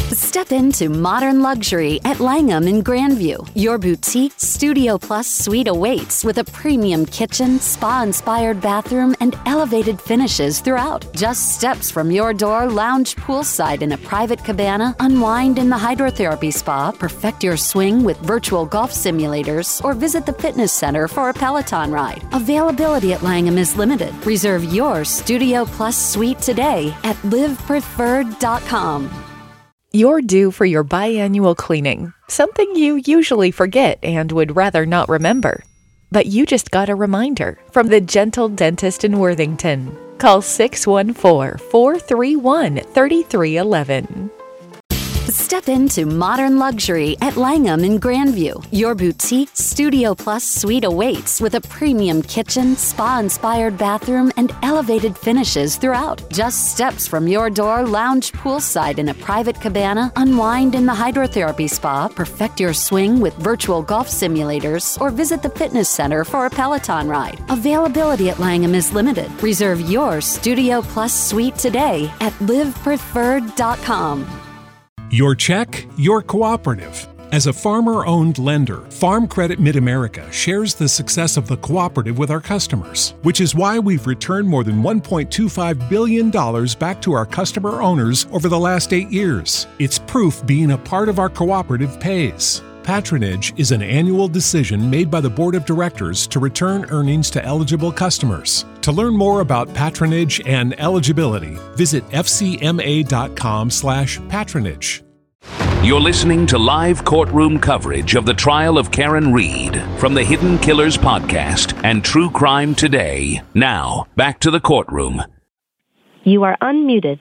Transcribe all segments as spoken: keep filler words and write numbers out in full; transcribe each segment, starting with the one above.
Step into modern luxury at Langham in Grandview. Your boutique Studio Plus suite awaits with a premium kitchen, spa-inspired bathroom, and elevated finishes throughout. Just steps from your door, lounge poolside in a private cabana, unwind in the hydrotherapy spa, perfect your swing with virtual golf simulators, or visit the fitness center for a Peloton ride. Availability at Langham is limited. Reserve your Studio Plus suite today at live preferred dot com. You're due for your biannual cleaning, something you usually forget and would rather not remember. But you just got a reminder from the Gentle Dentist in Worthington. Call six one four, four three one, three three one one. Step into modern luxury at Langham in Grandview. Your boutique Studio Plus suite awaits with a premium kitchen, spa-inspired bathroom, and elevated finishes throughout. Just steps from your door, lounge poolside in a private cabana, unwind in the hydrotherapy spa, perfect your swing with virtual golf simulators, or visit the fitness center for a Peloton ride. Availability at Langham is limited. Reserve your Studio Plus suite today at live preferred dot com. Your check, your cooperative. As a farmer-owned lender, Farm Credit Mid-America shares the success of the cooperative with our customers, which is why we've returned more than one point two five billion dollars back to our customer owners over the last eight years. It's proof being a part of our cooperative pays. Patronage is an annual decision made by the Board of Directors to return earnings to eligible customers. To learn more about patronage and eligibility, visit f c m a dot com slash patronage. You're listening to live courtroom coverage of the trial of Karen Read from the Hidden Killers podcast and True Crime Today. Now, back to the courtroom. You are unmuted.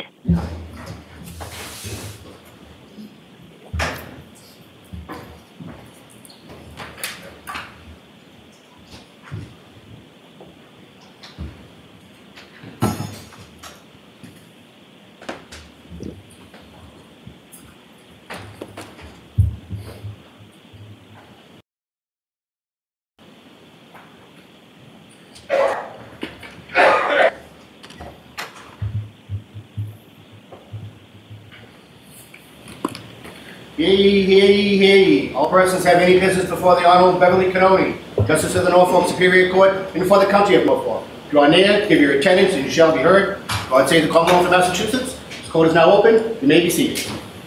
Hear ye, hear ye, hear ye. All persons have any business before the Honorable Beverly Cannoni, Justice of the Norfolk Superior Court, and before the County of Norfolk. Draw near, give your attendance, and you shall be heard. God save the Commonwealth of Massachusetts. This court is now open. You may be seated.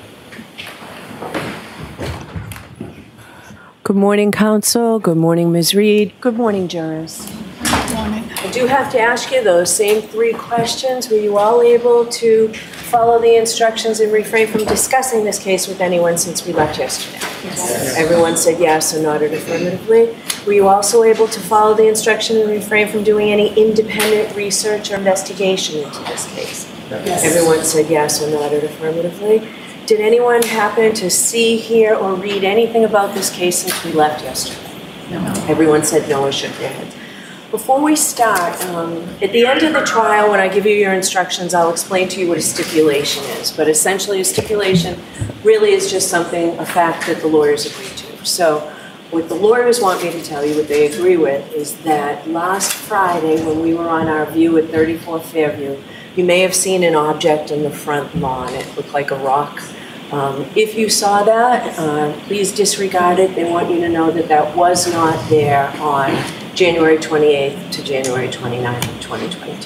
Good morning, counsel. Good morning, Miz Reed. Good morning, jurors. Good morning. I do have to ask you those same three questions. Were you all able to follow the instructions and refrain from discussing this case with anyone since we left yesterday? Yes. Everyone said yes or nodded affirmatively. Were you also able to follow the instruction and refrain from doing any independent research or investigation into this case? Yes. Everyone said yes or nodded affirmatively. Did anyone happen to see, hear, or read anything about this case since we left yesterday? No. Everyone said no or shook their heads. Before we start, um, at the end of the trial, when I give you your instructions, I'll explain to you what a stipulation is. But essentially, a stipulation really is just something, a fact that the lawyers agree to. So what the lawyers want me to tell you, what they agree with, is that last Friday, when we were on our view at thirty-four Fairview, you may have seen an object in the front lawn. It looked like a rock. Um, if you saw that, uh, please disregard it. They want you to know that that was not there on January twenty-eighth to January twenty-ninth of twenty twenty-two.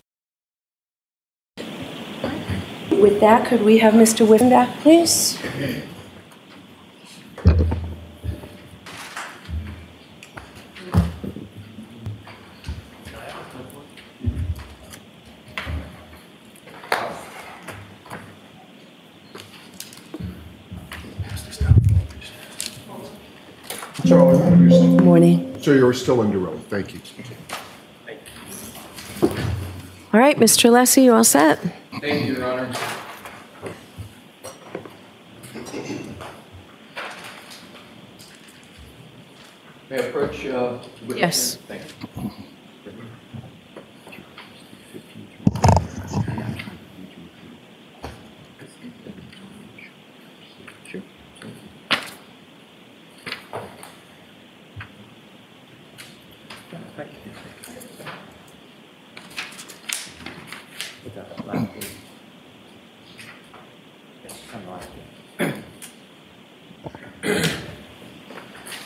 With that, could we have Mister Whitten back, please? Charlie, Good morning. so you're still under oath. Thank you. All right, Mister Alessi, you all set? Thank you, Your Honor. May I approach? Uh, witness? Yes. Thank you.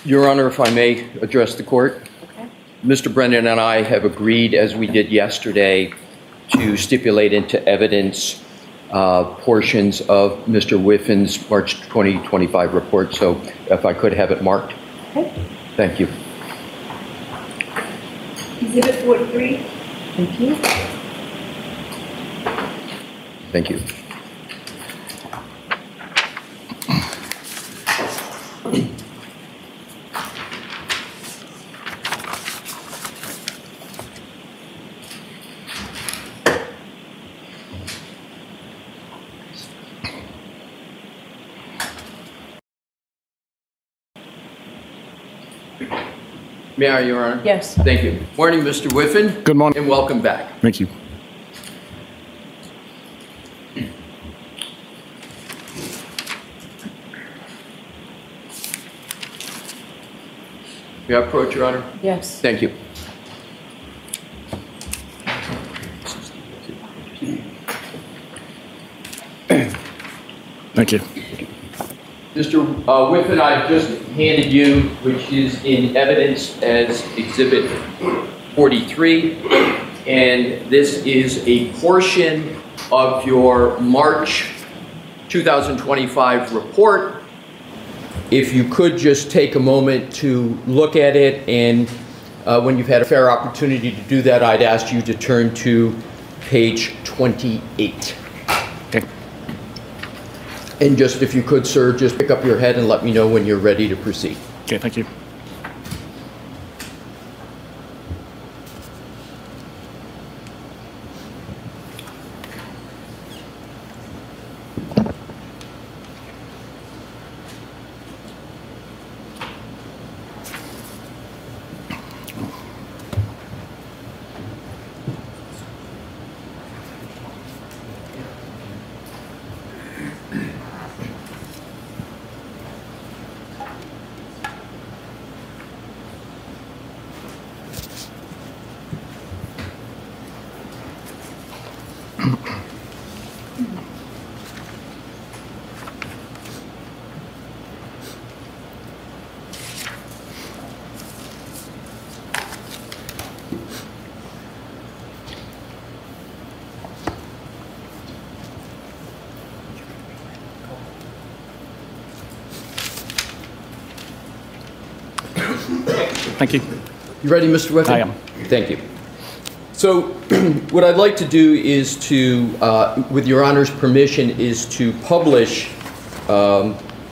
Your Honor, if I may address the court. Okay. Mister Brennan and I have agreed, as we did yesterday, to stipulate into evidence uh, portions of Mister Whiffin's March twenty twenty-five report. So if I could have it marked. Okay. Thank you. Exhibit forty-three. Thank you. Thank you. May I, Your Honor? Yes. Thank you. Morning, Mister Whiffin. Good morning. And welcome back. Thank you. May I approach, Your Honor? Yes. Thank you. Thank you. Mister Uh, Whiffin, I've just handed you, which is in evidence as Exhibit forty-three, and this is a portion of your March two thousand twenty-five report. If you could just take a moment to look at it, and uh, when you've had a fair opportunity to do that, I'd ask you to turn to page twenty-eight. Okay. And just, if you could, sir, just pick up your head and let me know when you're ready to proceed. Okay, thank you. Thank you. You ready, Mister Whiffin? I am. Thank you. So what I'd like to do is to, uh, with Your Honor's permission, is to publish um,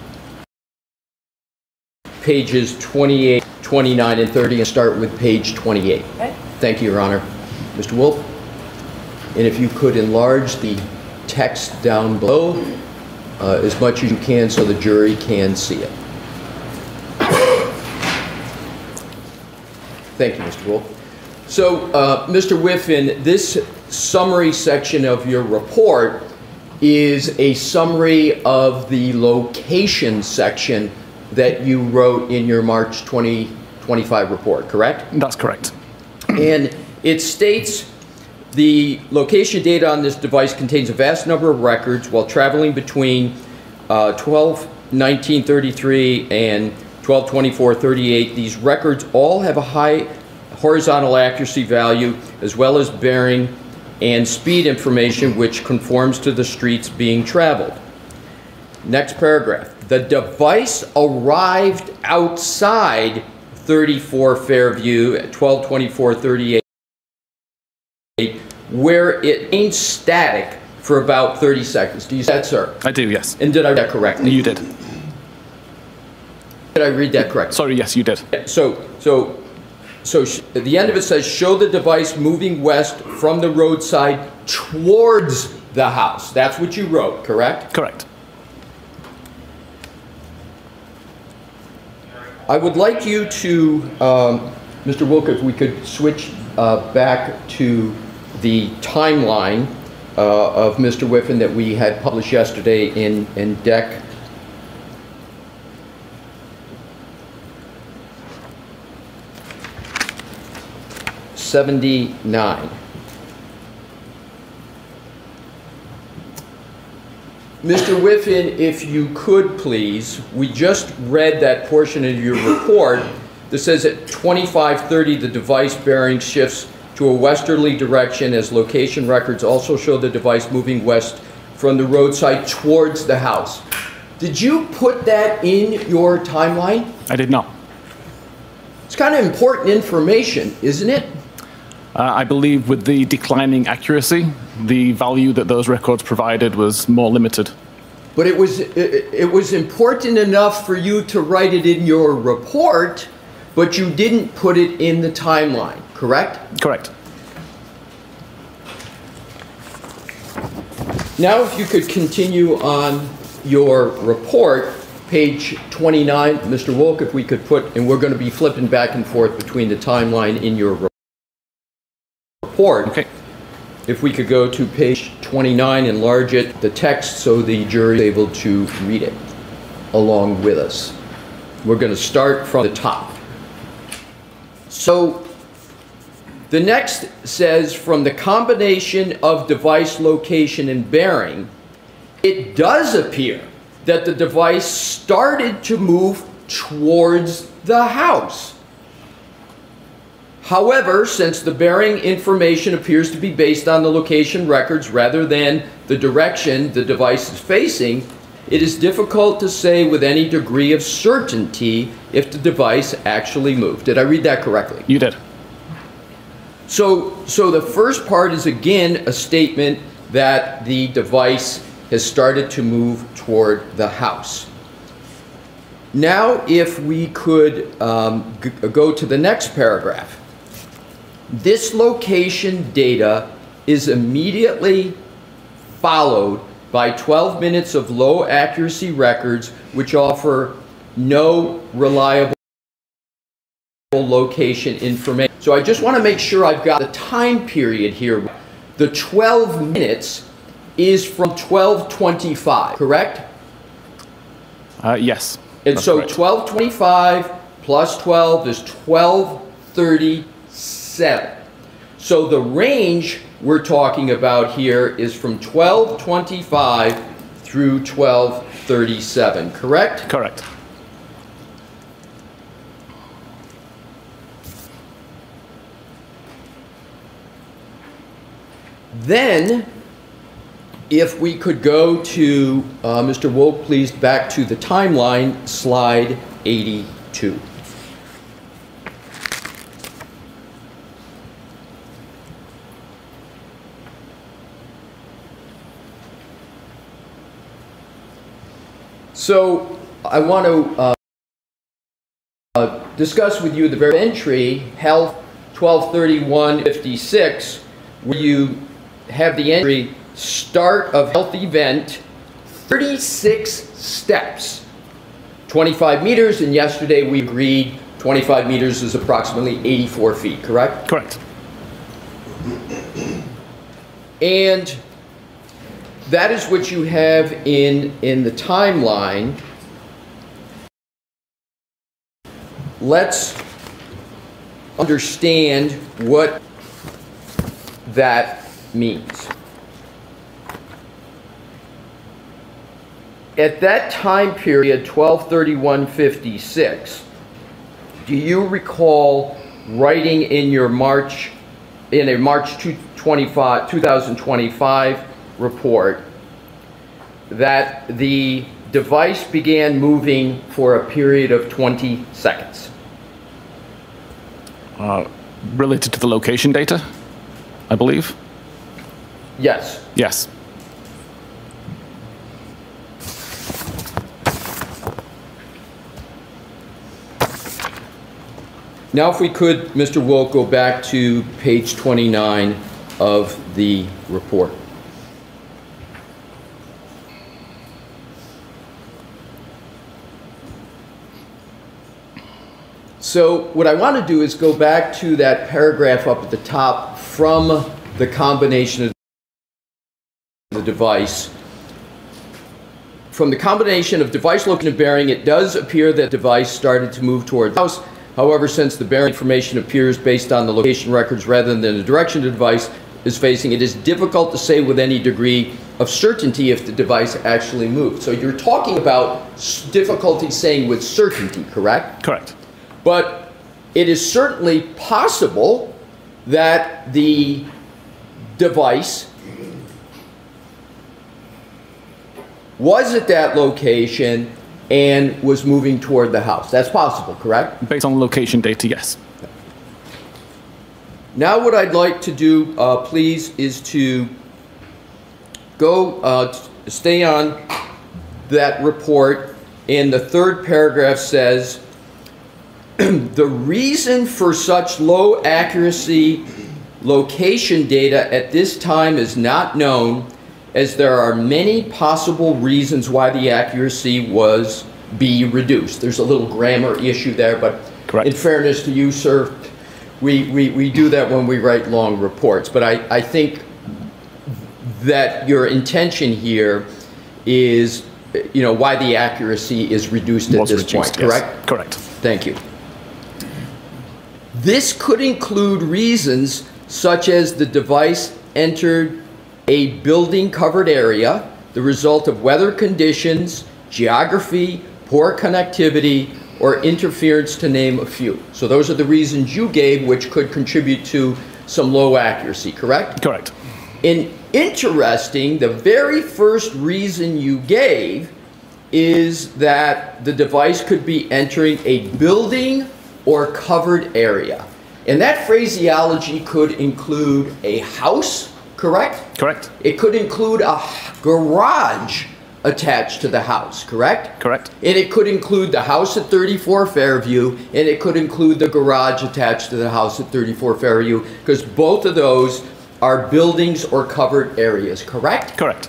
pages twenty-eight, twenty-nine, and thirty, and start with page twenty-eight. Okay. Thank you, Your Honor. Mister Wolf, and if you could enlarge the text down below uh, as much as you can so the jury can see it. Thank you, Mister Wolf. So, uh, Mister Whiffin, this summary section of your report is a summary of the location section that you wrote in your March twenty twenty-five report, correct? That's correct. And it states the location data on this device contains a vast number of records while traveling between uh, twelve nineteen thirty-three and twelve twenty-four thirty-eight. These records all have a high horizontal accuracy value as well as bearing and speed information which conforms to the streets being traveled. Next paragraph. The device arrived outside thirty-four Fairview at twelve twenty-four thirty-eight where it remained static for about thirty seconds. Do you see that, sir? I do, yes. And did I read that correctly? You did. Did I read that correctly? Sorry, yes, you did. So, so, so sh- at the end of it says, show the device moving west from the roadside towards the house. That's what you wrote, correct? Correct. I would like you to, um, Mister Wilk, if we could switch uh, back to the timeline uh, of Mister Whiffin that we had published yesterday in, in Deck seventy-nine. Mister Whiffen, if you could please, we just read that portion of your report that says at twenty-five thirty the device bearing shifts to a westerly direction as location records also show the device moving west from the roadside towards the house. Did you put that in your timeline? I did not. It's kind of important information, isn't it? Uh, I believe with the declining accuracy, the value that those records provided was more limited. But it was, it, it was important enough for you to write it in your report, but you didn't put it in the timeline, correct? Correct. Now if you could continue on your report, page twenty-nine, Mister Wolk, if we could put, and we're going to be flipping back and forth between the timeline in your report. Okay. If we could go to page twenty-nine, enlarge it, the text, so the jury is able to read it along with us. We're going to start from the top. So the next says, from the combination of device location and bearing, it does appear that the device started to move towards the house. However, since the bearing information appears to be based on the location records rather than the direction the device is facing, it is difficult to say with any degree of certainty if the device actually moved. Did I read that correctly? You did. So, so the first part is again a statement that the device has started to move toward the house. Now, if we could um, g- go to the next paragraph. This location data is immediately followed by twelve minutes of low accuracy records which offer no reliable location information. So I just want to make sure I've got the time period here. The twelve minutes is from twelve twenty-five, correct? Uh, yes. And so correct. twelve twenty-five plus twelve is twelve thirty-seven. So the range we're talking about here is from twelve twenty-five through twelve thirty-seven, correct? Correct. Then, if we could go to, uh, Mister Wolk, please, back to the timeline, slide eighty-two. So, I want to uh, uh, discuss with you the very entry, Health twelve thirty-one fifty-six, where you have the entry, start of health event, thirty-six steps, twenty-five meters, and yesterday we agreed twenty-five meters is approximately eighty-four feet, correct? Correct. And that is what you have in, in the timeline. Let's understand what that means. At that time period, twelve thirty-one fifty-six, do you recall writing in your March, in a March two thousand twenty-five report that the device began moving for a period of twenty seconds? Uh, related to the location data, I believe? Yes. Yes. Now if we could, Mister Wolk, go back to page twenty-nine of the report. So what I want to do is go back to that paragraph up at the top from the combination of the device. From the combination of device location and bearing, it does appear that the device started to move toward the house. However, since the bearing information appears based on the location records rather than the direction the device is facing, it is difficult to say with any degree of certainty if the device actually moved. So you're talking about s- difficulty saying with certainty, correct? Correct. But it is certainly possible that the device was at that location and was moving toward the house. That's possible, correct? Based on location data, yes. Now what I'd like to do, uh, please, is to go, uh, t- stay on that report, and the third paragraph says, the reason for such low accuracy location data at this time is not known, as there are many possible reasons why the accuracy was be reduced. There's a little grammar issue there, but Correct. In fairness to you, sir, we, we, we do that when we write long reports. But I, I think that your intention here is, you know, why the accuracy is reduced at Was this reduced, point, yes. correct? Correct. Thank you. This could include reasons such as the device entered a building covered area, the result of weather conditions, geography, poor connectivity, or interference, to name a few. So those are the reasons you gave which could contribute to some low accuracy, correct? Correct. And interesting, the very first reason you gave is that the device could be entering a building or covered area. And that phraseology could include a house, correct? Correct. It could include a garage attached to the house, correct? Correct. And it could include the house at thirty-four Fairview, and it could include the garage attached to the house at thirty-four Fairview, because both of those are buildings or covered areas, correct? Correct.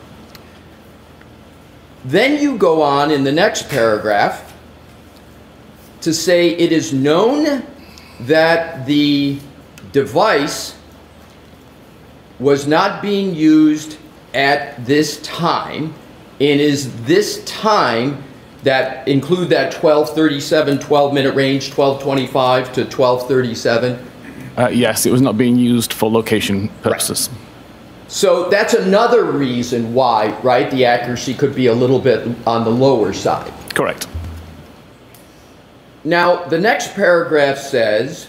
Then you go on in the next paragraph to say it is known that the device was not being used at this time, and is this time that include that twelve thirty-seven, twelve minute range, twelve twenty-five to twelve thirty-seven? Uh, yes, it was not being used for location purposes. Right. So that's another reason why, right, the accuracy could be a little bit on the lower side. Correct. Now, the next paragraph says,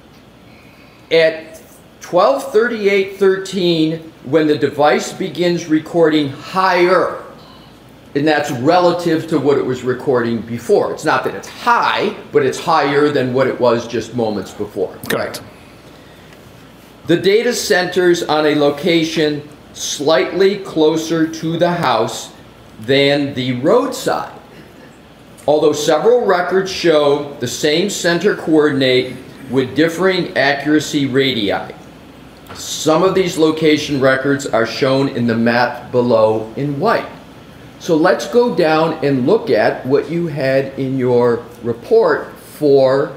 at twelve thirty-eight thirteen, when the device begins recording higher, and that's relative to what it was recording before. It's not that it's high, but it's higher than what it was just moments before. Correct. The data centers on a location slightly closer to the house than the roadside. Although several records show the same center coordinate with differing accuracy radii. Some of these location records are shown in the map below in white. So let's go down and look at what you had in your report for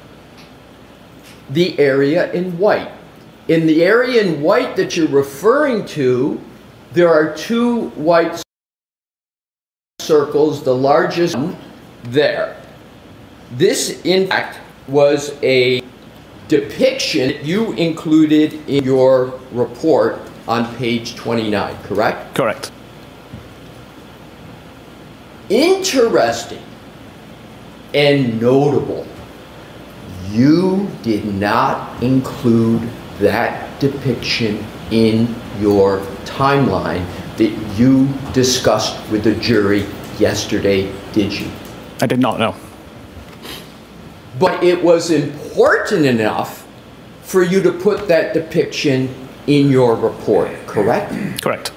the area in white. In the area in white that you're referring to, there are two white circles, the largest one there. This, in fact, was a depiction you included in your report on page twenty-nine, correct? Correct. Interesting and notable, you did not include that depiction in your timeline that you discussed with the jury yesterday, did you? I did not know. But it was important enough for you to put that depiction in your report, correct? Correct.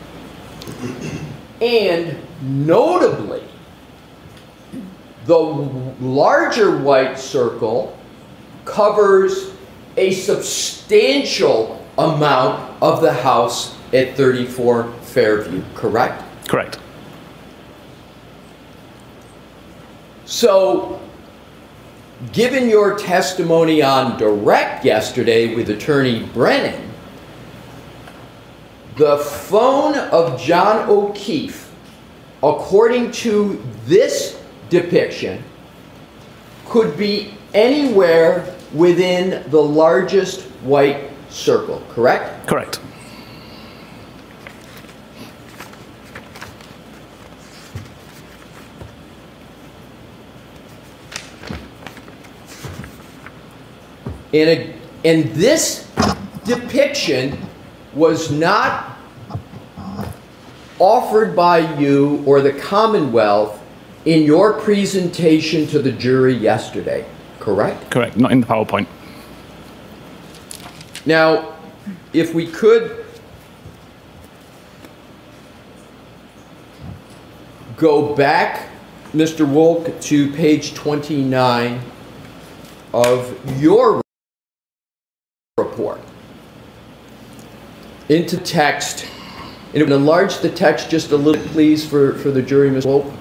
And notably, the larger white circle covers a substantial amount of the house at thirty-four Fairview, correct? Correct. So, given your testimony on direct yesterday with Attorney Brennan, the phone of John O'Keefe, according to this depiction, could be anywhere within the largest white circle, correct? Correct. And, a, and this depiction was not offered by you or the Commonwealth in your presentation to the jury yesterday, correct? Correct, not in the PowerPoint. Now, if we could go back, Mister Wolk, to page twenty-nine of your report. Into text. And enlarge the text just a little, please, for, for the jury, Miz Wolk.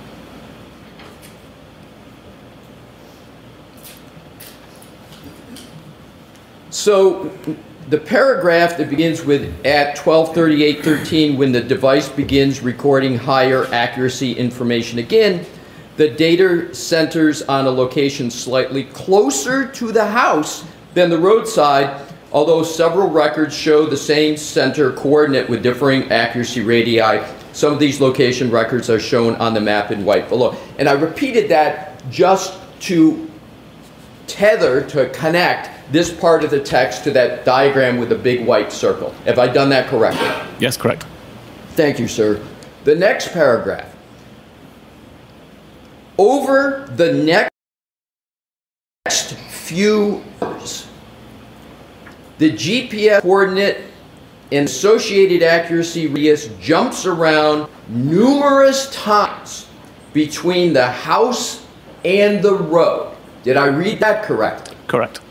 So the paragraph that begins with at twelve thirty-eight thirteen, when the device begins recording higher accuracy information again, the data centers on a location slightly closer to the house than the roadside, although several records show the same center coordinate with differing accuracy radii. Some of these location records are shown on the map in white below. And I repeated that just to tether, to connect this part of the text to that diagram with the big white circle. Have I done that correctly? Yes, correct. Thank you, sir. The next paragraph. Over the next few hours, the G P S coordinate and associated accuracy radius jumps around numerous times between the house and the road. Did I read that correctly? Correct.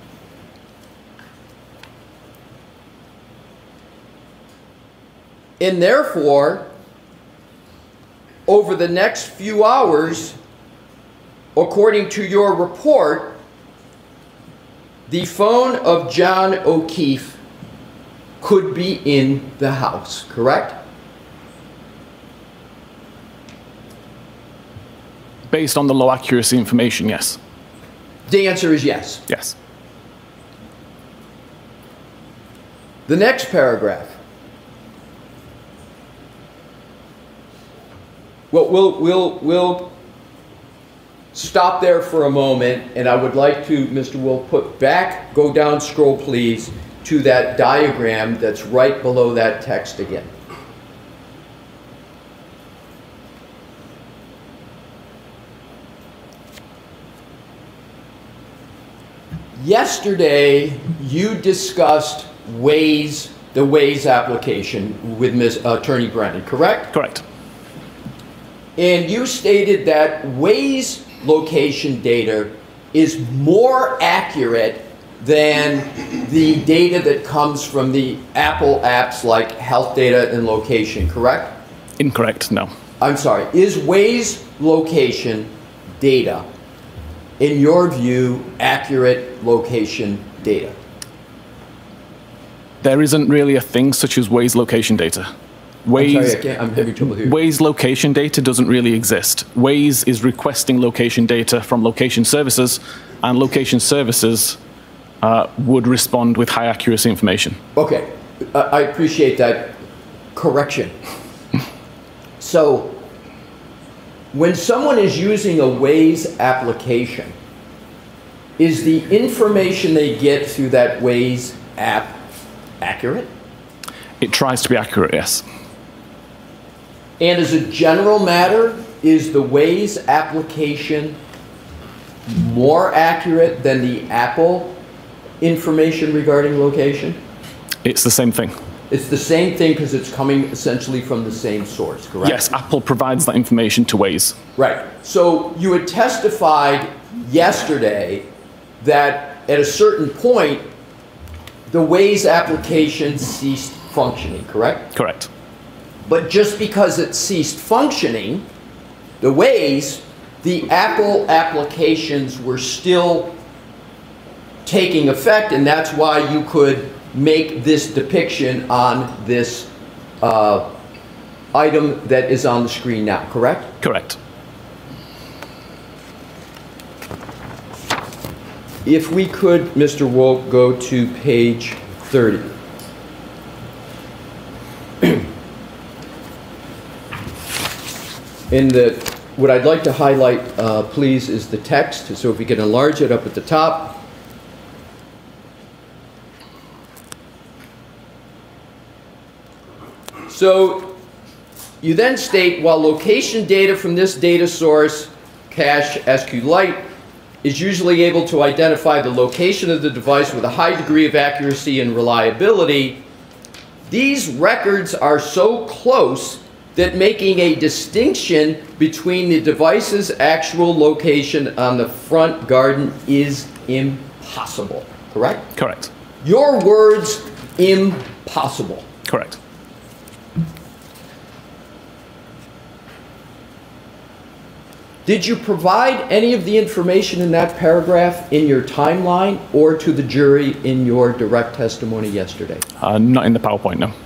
And therefore, over the next few hours, according to your report, the phone of John O'Keefe could be in the house, correct? Based on the low accuracy information, yes. The answer is yes. Yes. The next paragraph. Well, we'll, we'll, we'll stop there for a moment, and I would like to, Mister Wolf, put back, go down, scroll please, to that diagram that's right below that text again. Yesterday, you discussed Waze, the Waze application with Miz Attorney Brennan, correct? Correct. And you stated that Waze location data is more accurate than the data that comes from the Apple apps like Health Data and Location, correct? Incorrect, no. I'm sorry. Is Waze location data, in your view, accurate location data? There isn't really a thing such as Waze location data. Waze, I'm sorry, I can't, I'm having trouble hearing. Waze location data doesn't really exist. Waze is requesting location data from location services, and location services uh, would respond with high accuracy information. Okay, uh, I appreciate that correction. So, when someone is using a Waze application, is the information they get through that Waze app accurate? It tries to be accurate, yes. And as a general matter, is the Waze application more accurate than the Apple information regarding location? It's the same thing. It's the same thing because it's coming essentially from the same source, correct? Yes, Apple provides that information to Waze. Right. So you had testified yesterday that at a certain point, the Waze application ceased functioning, correct? Correct. But just because it ceased functioning, the Waze, the Apple applications were still taking effect, and that's why you could make this depiction on this uh, item that is on the screen now, correct? Correct. If we could, Mister Wolk, go to page thirty. In the, what I'd like to highlight, uh, please, is the text. So if we can enlarge it up at the top. So you then state, while location data from this data source, cache SQLite, is usually able to identify the location of the device with a high degree of accuracy and reliability, these records are so close that making a distinction between the device's actual location on the front garden is impossible. Correct? Correct. Your words, impossible. Correct. Did you provide any of the information in that paragraph in your timeline or to the jury in your direct testimony yesterday? Uh, not in the PowerPoint, no.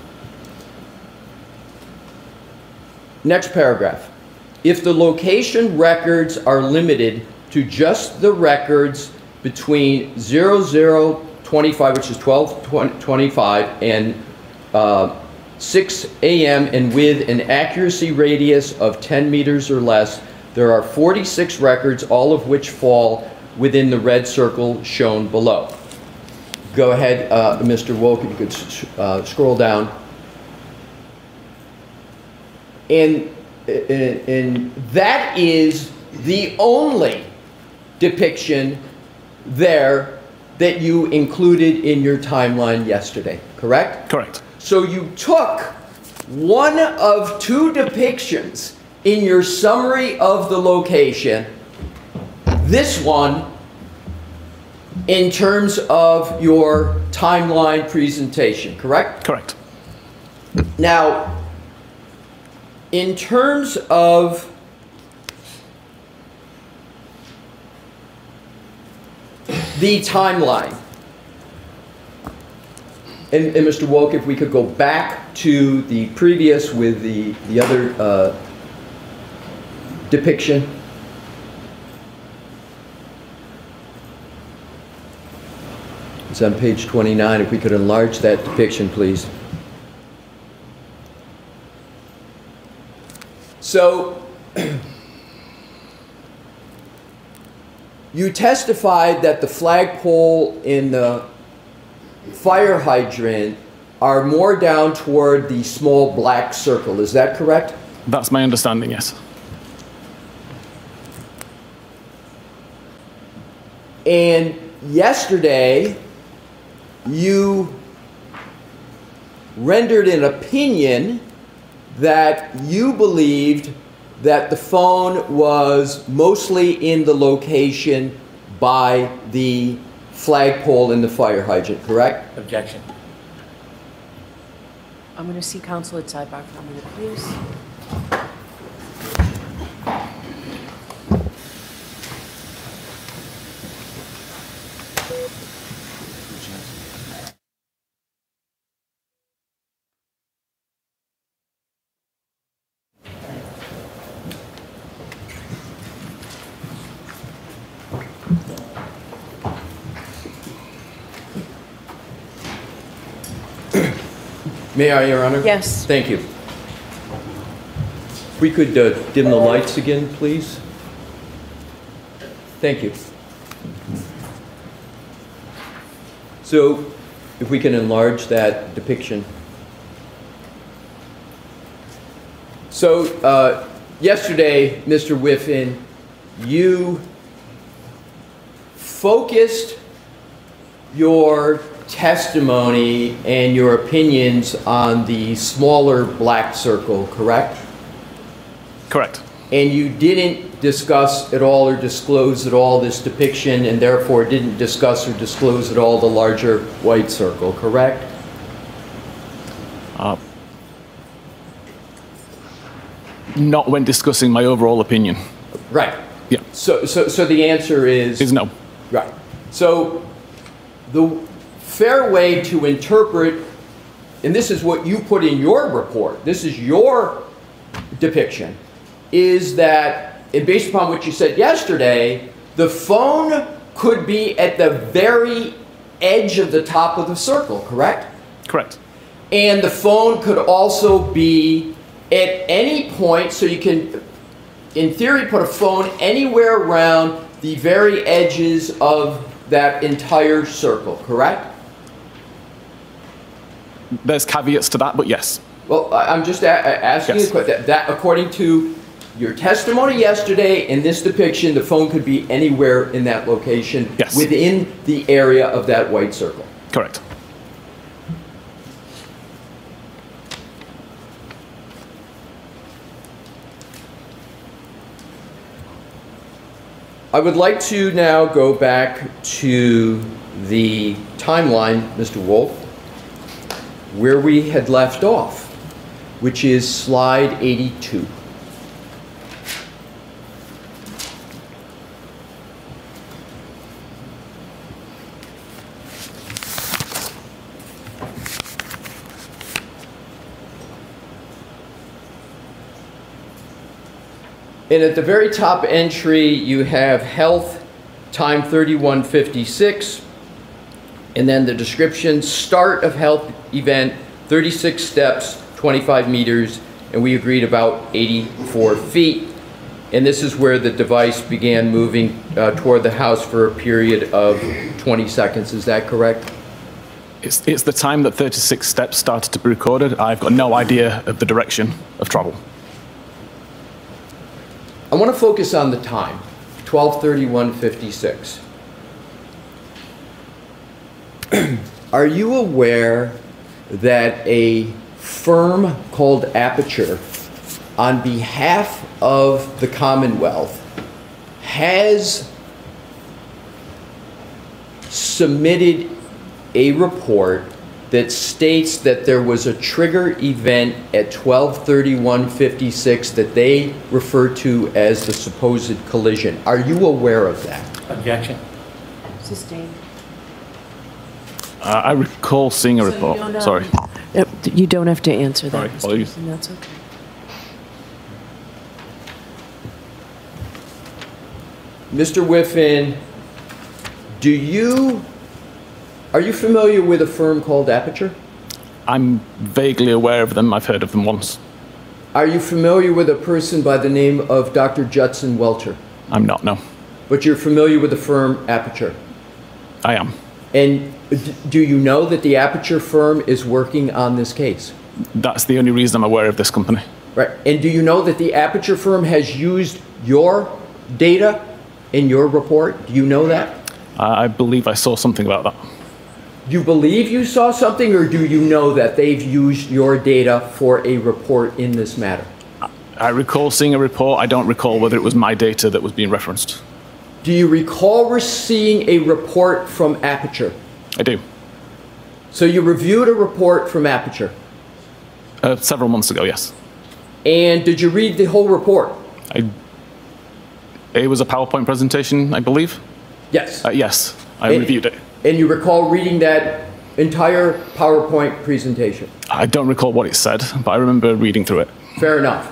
Next paragraph. If the location records are limited to just the records between zero zero twenty-five, which is twelve twenty-five, and uh, six A M and with an accuracy radius of ten meters or less, there are forty-six records, all of which fall within the red circle shown below. Go ahead, uh, Mister Wolk, if you could uh, scroll down. And, and, and that is the only depiction there that you included in your timeline yesterday, correct? Correct. So you took one of two depictions in your summary of the location, this one, in terms of your timeline presentation, correct? Correct. Now, in terms of the timeline, and, and Mister Wolk, if we could go back to the previous with the, the other uh, depiction. It's on page twenty-nine. If we could enlarge that depiction, please. So, you testified that the flagpole in the fire hydrant are more down toward the small black circle. Is that correct? That's my understanding, yes. And yesterday, you rendered an opinion that you believed that the phone was mostly in the location by the flagpole in the fire hydrant, correct? Objection. I'm going to see counsel at sidebar for a minute, please. May I, Your Honor? Yes. Thank you. We could uh, dim the lights again, please. Thank you. So, if we can enlarge that depiction. So, uh, yesterday, Mister Whiffen, you focused your testimony and your opinions on the smaller black circle, correct? Correct. And you didn't discuss at all or disclose at all this depiction, and therefore didn't discuss or disclose at all the larger white circle, correct? Uh, not when discussing my overall opinion. Right. Yeah. So, so, so the answer is? Is no. Right. So the fair way to interpret, and this is what you put in your report, this is your depiction, is that, and based upon what you said yesterday, the phone could be at the very edge of the top of the circle, correct? Correct. And the phone could also be at any point, so you can, in theory, put a phone anywhere around the very edges of that entire circle, correct? There's caveats to that, but yes. Well, I- I'm just a- a- asking Yes. a question. That, that, according to your testimony yesterday in this depiction, the phone could be anywhere in that location Yes. within the area of that white circle. Correct. I would like to now go back to the timeline, Mister Wolf, where we had left off, which is slide eighty-two. And at the very top entry, you have health, time thirty-one fifty-six, and then the description, start of health event, thirty-six steps, twenty-five meters, and we agreed about eighty-four feet. And this is where the device began moving uh, toward the house for a period of twenty seconds. Is that correct? It's, it's the time that thirty-six steps started to be recorded. I've got no idea of the direction of travel. I want to focus on the time, twelve thirty-one fifty-six. Are you aware that a firm called Aperture, on behalf of the Commonwealth, has submitted a report that states that there was a trigger event at twelve thirty-one fifty-six that they refer to as the supposed collision? Are you aware of that? Objection. Sustained. Uh, I recall seeing a So you report. don't, um, Sorry. Uh, You don't have to answer that, Sorry, Mister apologies. Wilson, that's okay. Mister Whiffen, do you, are you familiar with a firm called Aperture? I'm vaguely aware of them. I've heard of them once. Are you familiar with a person by the name of Doctor Judson Welcher? I'm not, no. But you're familiar with the firm Aperture? I am. And d- do you know that the Aperture firm is working on this case? That's the only reason I'm aware of this company. Right. And do you know that the Aperture firm has used your data in your report? Do you know that? Uh, I believe I saw something about that. You believe you saw something, or do you know that they've used your data for a report in this matter? I recall seeing a report. I don't recall whether it was my data that was being referenced. Do you recall re- seeing a report from Aperture? I do. So you reviewed a report from Aperture. Uh, several months ago, yes. And did you read the whole report? I, it was a PowerPoint presentation, I believe. Yes. Uh, yes, I And- reviewed it. And you recall reading that entire PowerPoint presentation? I don't recall what it said, but I remember reading through it. Fair enough.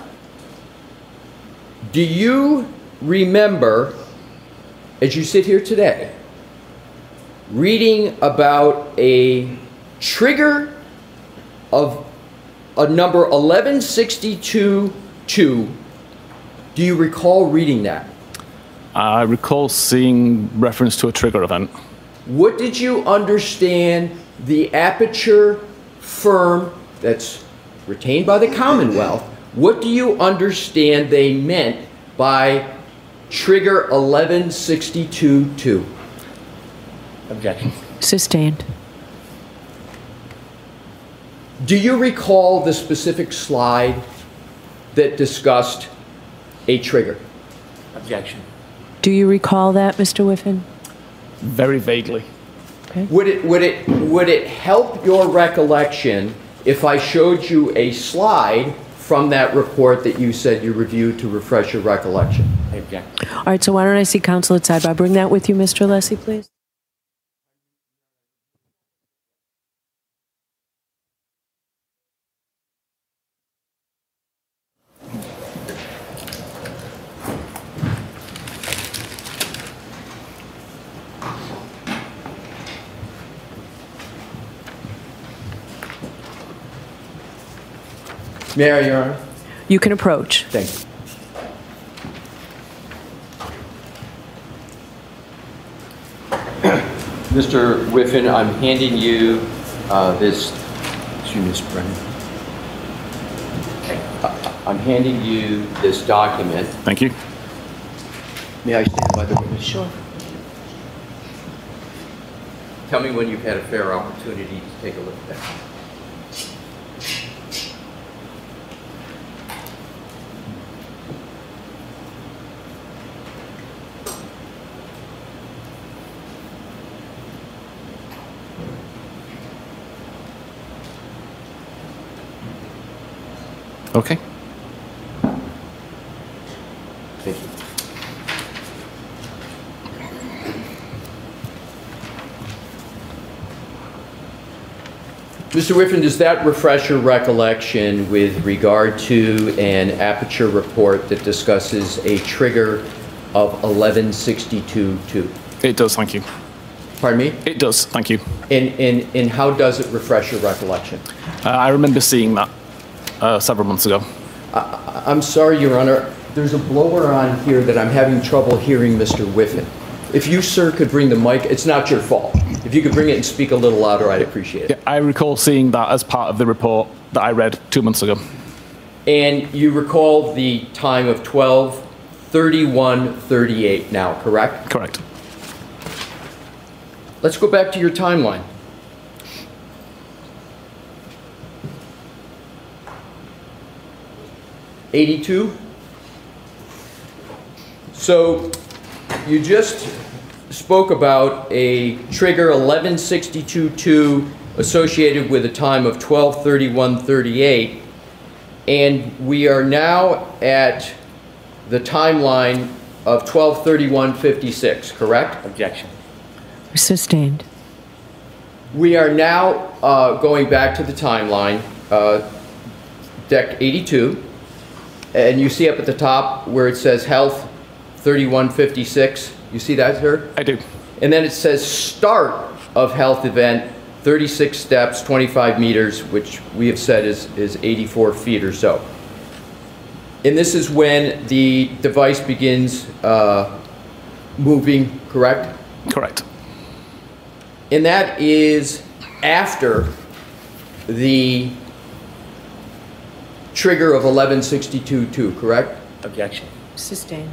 Do you remember, as you sit here today, reading about a trigger of a number eleven sixty-two two? Do you recall reading that? I recall seeing reference to a trigger event. What did you understand the Aperture firm that's retained by the Commonwealth, what do you understand they meant by trigger eleven sixty-two two? Objection. Sustained. Do you recall the specific slide that discussed a trigger? Objection. Do you recall that, Mister Whiffen? Very vaguely. Would it, would it, would it help your recollection if I showed you a slide from that report that you said you reviewed to refresh your recollection? I object. All right, so why don't I see counsel at sidebar? Bring that with you, Mister Alessi, please. May I, Your Honor? You can approach. Thank you. Mister Whiffen, I'm handing you uh, this, excuse me, Mister Brennan. I'm handing you this document. Thank you. May I stand by the witness? Sure. Tell me when you've had a fair opportunity to take a look at that. Okay. Thank you. Mister Whiffen, does that refresh your recollection with regard to an aperture report that discusses a trigger of eleven sixty-two two? It does, thank you. Pardon me? It does, thank you. And, and, and how does it refresh your recollection? Uh, I remember seeing that uh, several months ago. I, I'm sorry, Your Honor. There's a blower on here that I'm having trouble hearing Mister Whiffen. If you, sir, could bring the mic, it's not your fault. If you could bring it and speak a little louder, I'd appreciate it. Yeah, I recall seeing that as part of the report that I read two months ago. And you recall the time of twelve thirty-one thirty-eight now, correct? Correct. Let's go back to your timeline. eighty-two? So you just spoke about a trigger eleven sixty-two two associated with a time of twelve thirty-one thirty-eight, and we are now at the timeline of twelve thirty-one fifty-six, correct? Objection. Sustained. We are now uh, going back to the timeline, uh, deck eighty-two, and you see up at the top where it says health thirty-one fifty-six. You see that, sir? I do. And then it says start of health event, thirty-six steps, twenty-five meters, which we have said is, is eighty-four feet or so. And this is when the device begins uh, moving, correct? Correct. And that is after the trigger of eleven sixty-two two, correct? Objection. Sustained.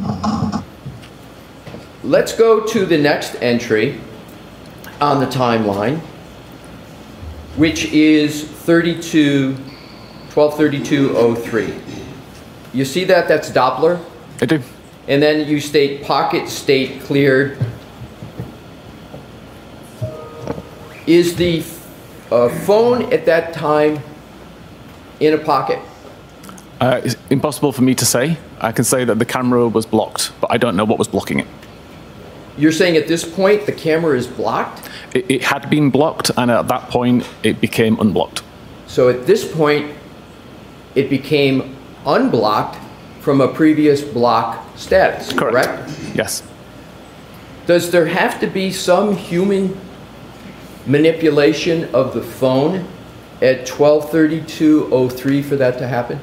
Let's go to the next entry on the timeline, which is thirty-two, twelve thirty-two oh three. You see that? That's Doppler? I do. And then you state pocket state cleared. Is the uh, phone at that time in a pocket? Uh, it's impossible for me to say. I can say that the camera was blocked, but I don't know what was blocking it. You're saying at this point the camera is blocked? It, it had been blocked, and at that point it became unblocked. So at this point it became unblocked from a previous block status, correct? correct? Yes. Does there have to be some human manipulation of the phone at twelve thirty-two oh three for that to happen?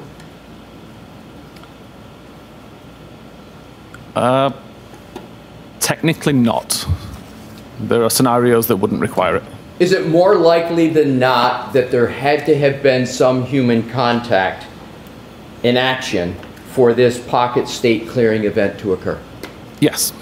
Uh, technically not. There are scenarios that wouldn't require it. Is it more likely than not that there had to have been some human contact in action for this pocket state clearing event to occur? Yes.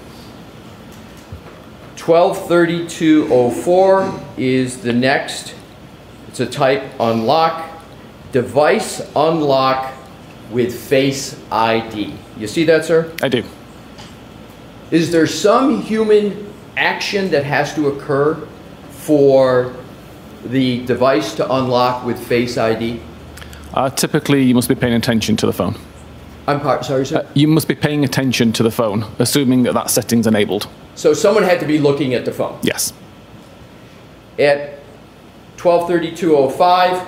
twelve thirty-two oh four is the next. It's a type unlock. Device unlock with Face I D. You see that, sir? I do. Is there some human action that has to occur for the device to unlock with Face I D? Uh, typically, you must be paying attention to the phone. I'm part, sorry, sir? Uh, you must be paying attention to the phone, assuming that that setting's enabled. So someone had to be looking at the phone? Yes. At twelve thirty-two oh five,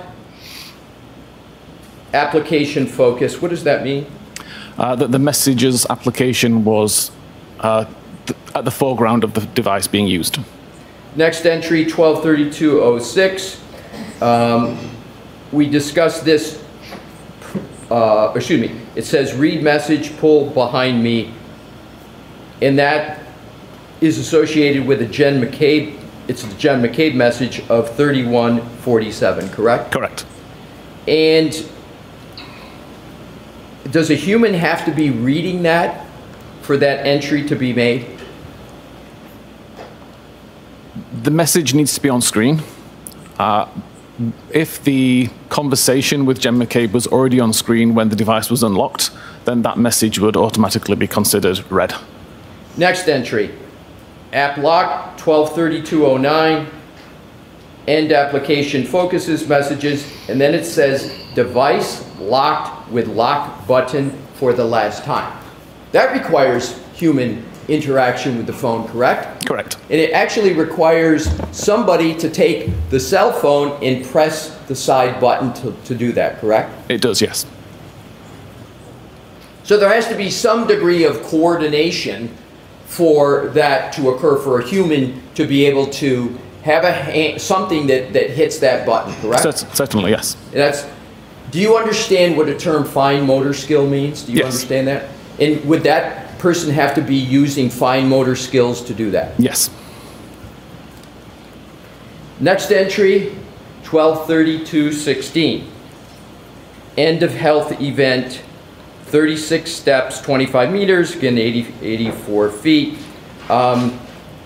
application focus, what does that mean? Uh, that the messages application was uh, th at the foreground of the device being used. Next entry, twelve thirty-two oh six. Um, we discussed this, uh, excuse me, it says read message, pull behind me, and that is associated with a Jen McCabe, it's the Jen McCabe message of thirty-one forty-seven, correct? Correct. And does a human have to be reading that for that entry to be made? The message needs to be on screen. Uh, if the conversation with Jen McCabe was already on screen when the device was unlocked, then that message would automatically be considered read. Next entry, app lock twelve thirty-two oh nine, end application focuses messages, and then it says device locked with lock button for the last time. That requires human interaction with the phone, correct? Correct. And it actually requires somebody to take the cell phone and press the side button to, to do that, correct? It does, yes. So there has to be some degree of coordination for that to occur, for a human to be able to have a hand, something that, that hits that button, correct? Cert- certainly, yes. And that's, do you understand what the term fine motor skill means? Do you Yes. understand that? And would that person have to be using fine motor skills to do that? Yes. Next entry, twelve thirty-two sixteen. End of health event, thirty-six steps, twenty-five meters, again eighty, eighty-four feet. Um,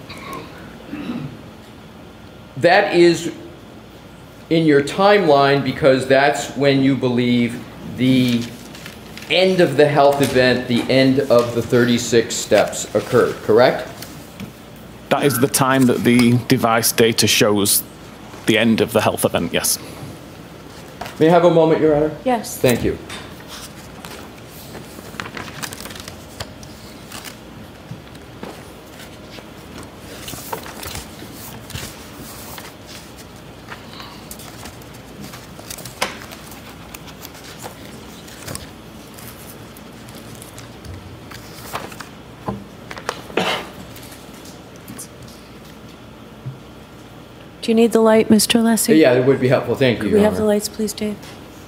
that is in your timeline because that's when you believe the end of the health event, the end of the thirty-six steps occurred, correct? That is the time that the device data shows the end of the health event, yes. May I have a moment, Your Honor? Yes. Thank you. Do you need the light, Mister Alessi? Yeah, it would be helpful. Thank you, Could Your we have Honor. the lights, please, Dave?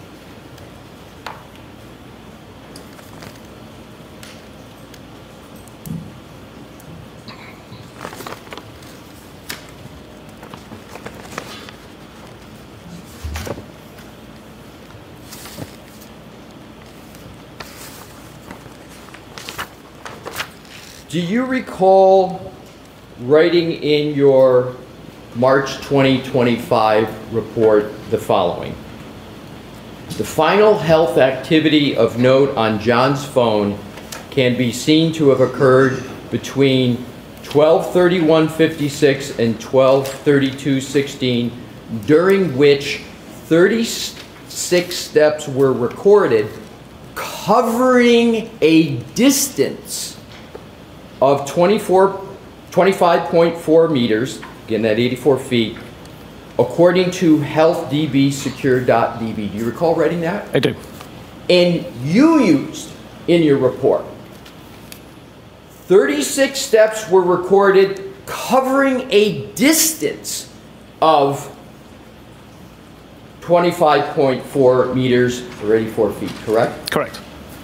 Do you recall writing in your March twenty twenty-five report the following? The final health activity of note on John's phone can be seen to have occurred between twelve thirty-one fifty-six and twelve thirty-two sixteen, during which thirty-six steps were recorded covering a distance of twenty-four, twenty-five point four meters, again that eighty-four feet, according to health d b secure dot d b. Do you recall writing that? I do. And you used in your report thirty-six steps were recorded covering a distance of twenty-five point four meters or eighty-four feet, correct? Correct.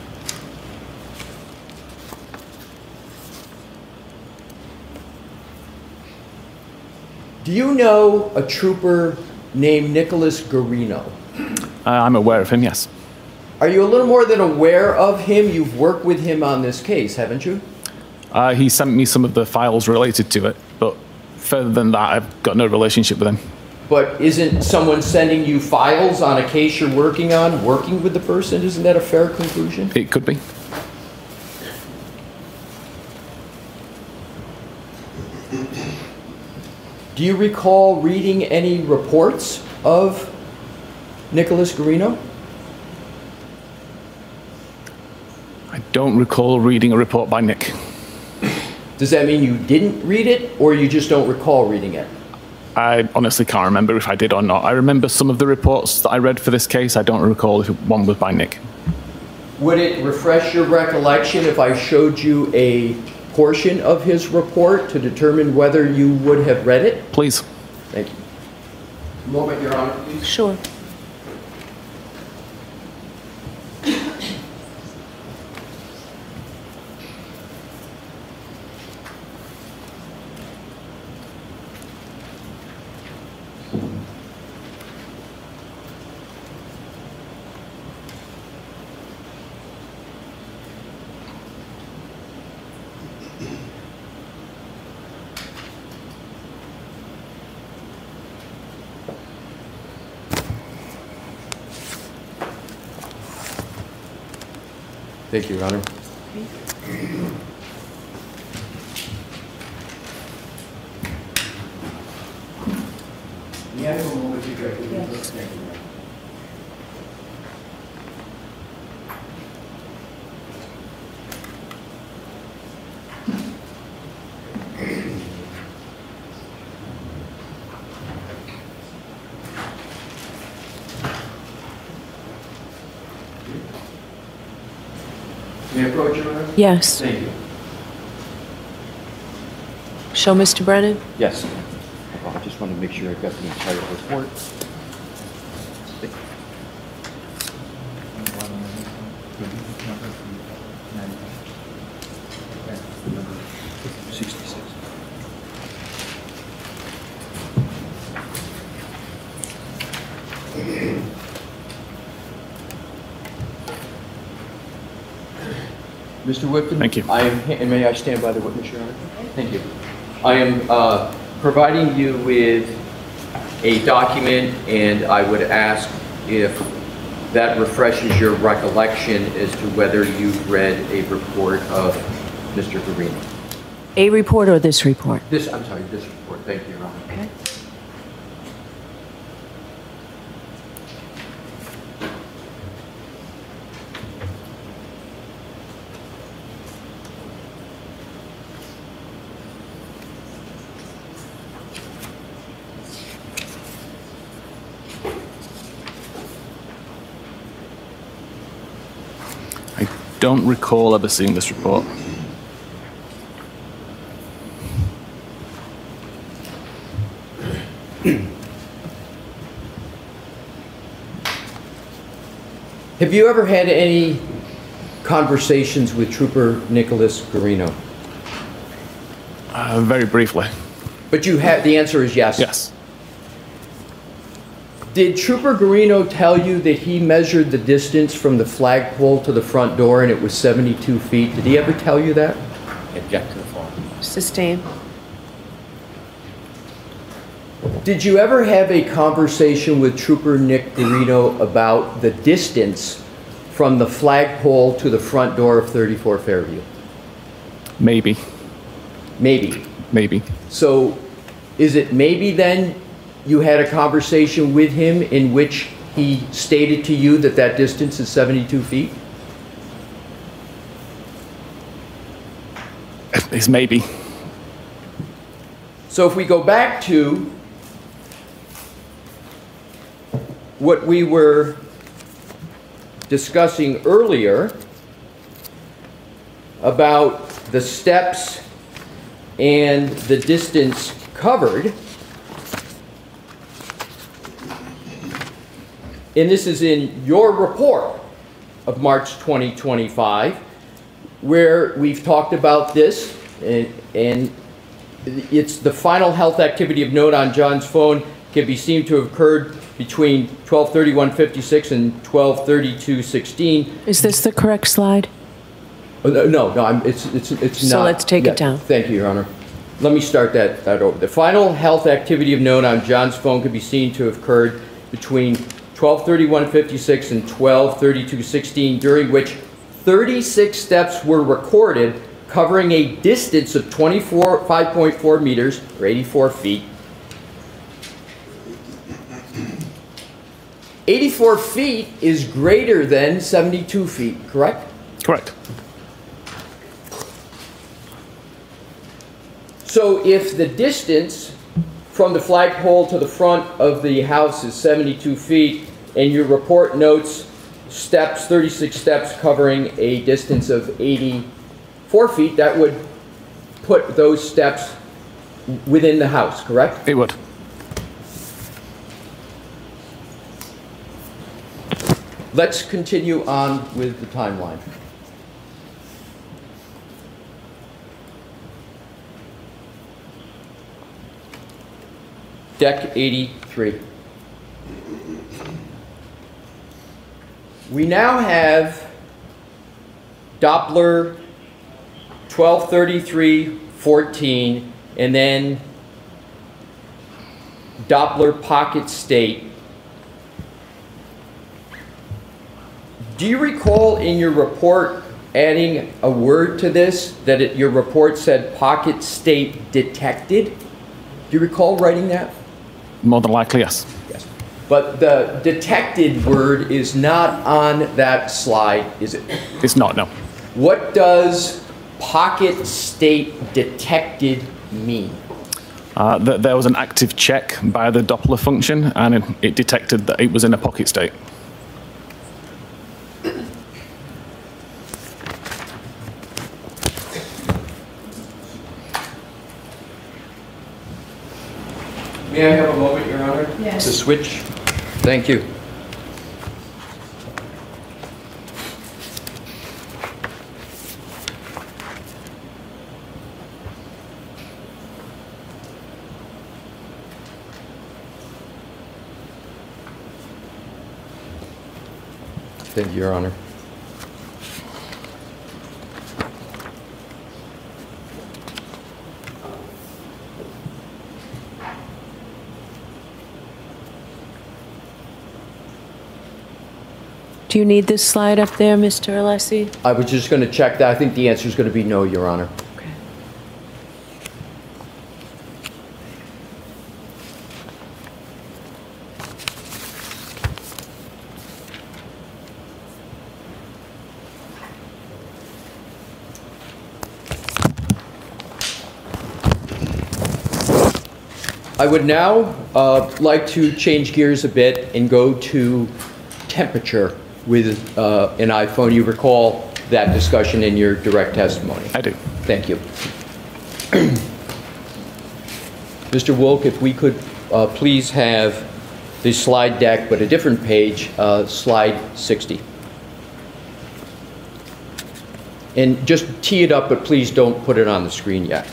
Do you know a trooper named Nicholas Garino? Uh, I'm aware of him, yes. Are you a little more than aware of him? You've worked with him on this case, haven't you? Uh, he sent me some of the files related to it, but further than that, I've got no relationship with him. But isn't someone sending you files on a case you're working on, working with the person? Isn't that a fair conclusion? It could be. Do you recall reading any reports of Nicholas Garino? I don't recall reading a report by Nick. Does that mean you didn't read it, or you just don't recall reading it? I honestly can't remember if I did or not. I remember some of the reports that I read for this case. I don't recall if one was by Nick. Would it refresh your recollection if I showed you a portion of his report to determine whether you would have read it? Please. Thank you. A moment, Your Honor, please. Sure. Thank you, Your Honor. May I approach, Your Honor? Yes. Thank you. Show Mister Brennan. Yes. Well, I just want to make sure I've got the entire report. sixty-six. Mister Whitman? Thank you. I am, and may I stand by the witness, Your Honor? Thank you. I am uh, providing you with a document, and I would ask if that refreshes your recollection as to whether you've read a report of Mister Garino. A report or this report? This, I'm sorry, this report. Thank you, Your Honor. Okay. I don't recall ever seeing this report. Have you ever had any conversations with Trooper Nicholas Garino? Uh, very briefly. But you have, the answer is yes. Yes. Did Trooper Garino tell you that he measured the distance from the flagpole to the front door and it was seventy-two feet? Did he ever tell you that? Object to the floor. Sustained. Did you ever have a conversation with Trooper Nick Garino about the distance from the flagpole to the front door of thirty-four Fairview? Maybe. Maybe. Maybe. So is it maybe then you had a conversation with him in which he stated to you that that distance is seventy-two feet? It's maybe. So if we go back to what we were discussing earlier about the steps and the distance covered, and this is in your report of March twenty twenty-five, where we've talked about this, and, and it's the final health activity of note on John's phone can be seen to have occurred between twelve thirty-one fifty-six and twelve thirty-two sixteen. Is this the correct slide? Oh, no, no, no I'm, it's, it's, it's So not. let's take Yeah, it down. Thank you, Your Honor. Let me start that, that over. The final health activity of note on John's phone could be seen to have occurred between twelve thirty-one fifty-six and twelve thirty-two sixteen, during which thirty-six steps were recorded covering a distance of twenty-four, five point four meters, or eighty-four feet. eighty-four feet is greater than seventy-two feet, correct? Correct. So if the distance from the flagpole to the front of the house is seventy-two feet, and your report notes steps, thirty-six steps covering a distance of eighty-four feet, that would put those steps within the house, correct? It would. Let's continue on with the timeline. Deck eighty-three. We now have Doppler twelve thirty-three fourteen, and then Doppler pocket state. Do you recall in your report adding a word to this, that it, your report said pocket state detected? Do you recall writing that? More than likely, yes. Yes. But the detected word is not on that slide, is it? It's not, no. What does pocket state detected mean? Uh, th there was an active check by the Doppler function, and it, it detected that it was in a pocket state. May I have a moment, Your Honor? Yes. To switch? Thank you. Thank you, Your Honor. Do you need this slide up there, Mister Alessi? I was just going to check that. I think the answer is going to be no, Your Honor. Okay. I would now uh, like to change gears a bit and go to temperature with uh, an iPhone. You recall that discussion in your direct testimony? I do. Thank you. Mister Wilk, if we could uh, please have the slide deck, but a different page, uh, slide sixty. And just tee it up, but please don't put it on the screen yet.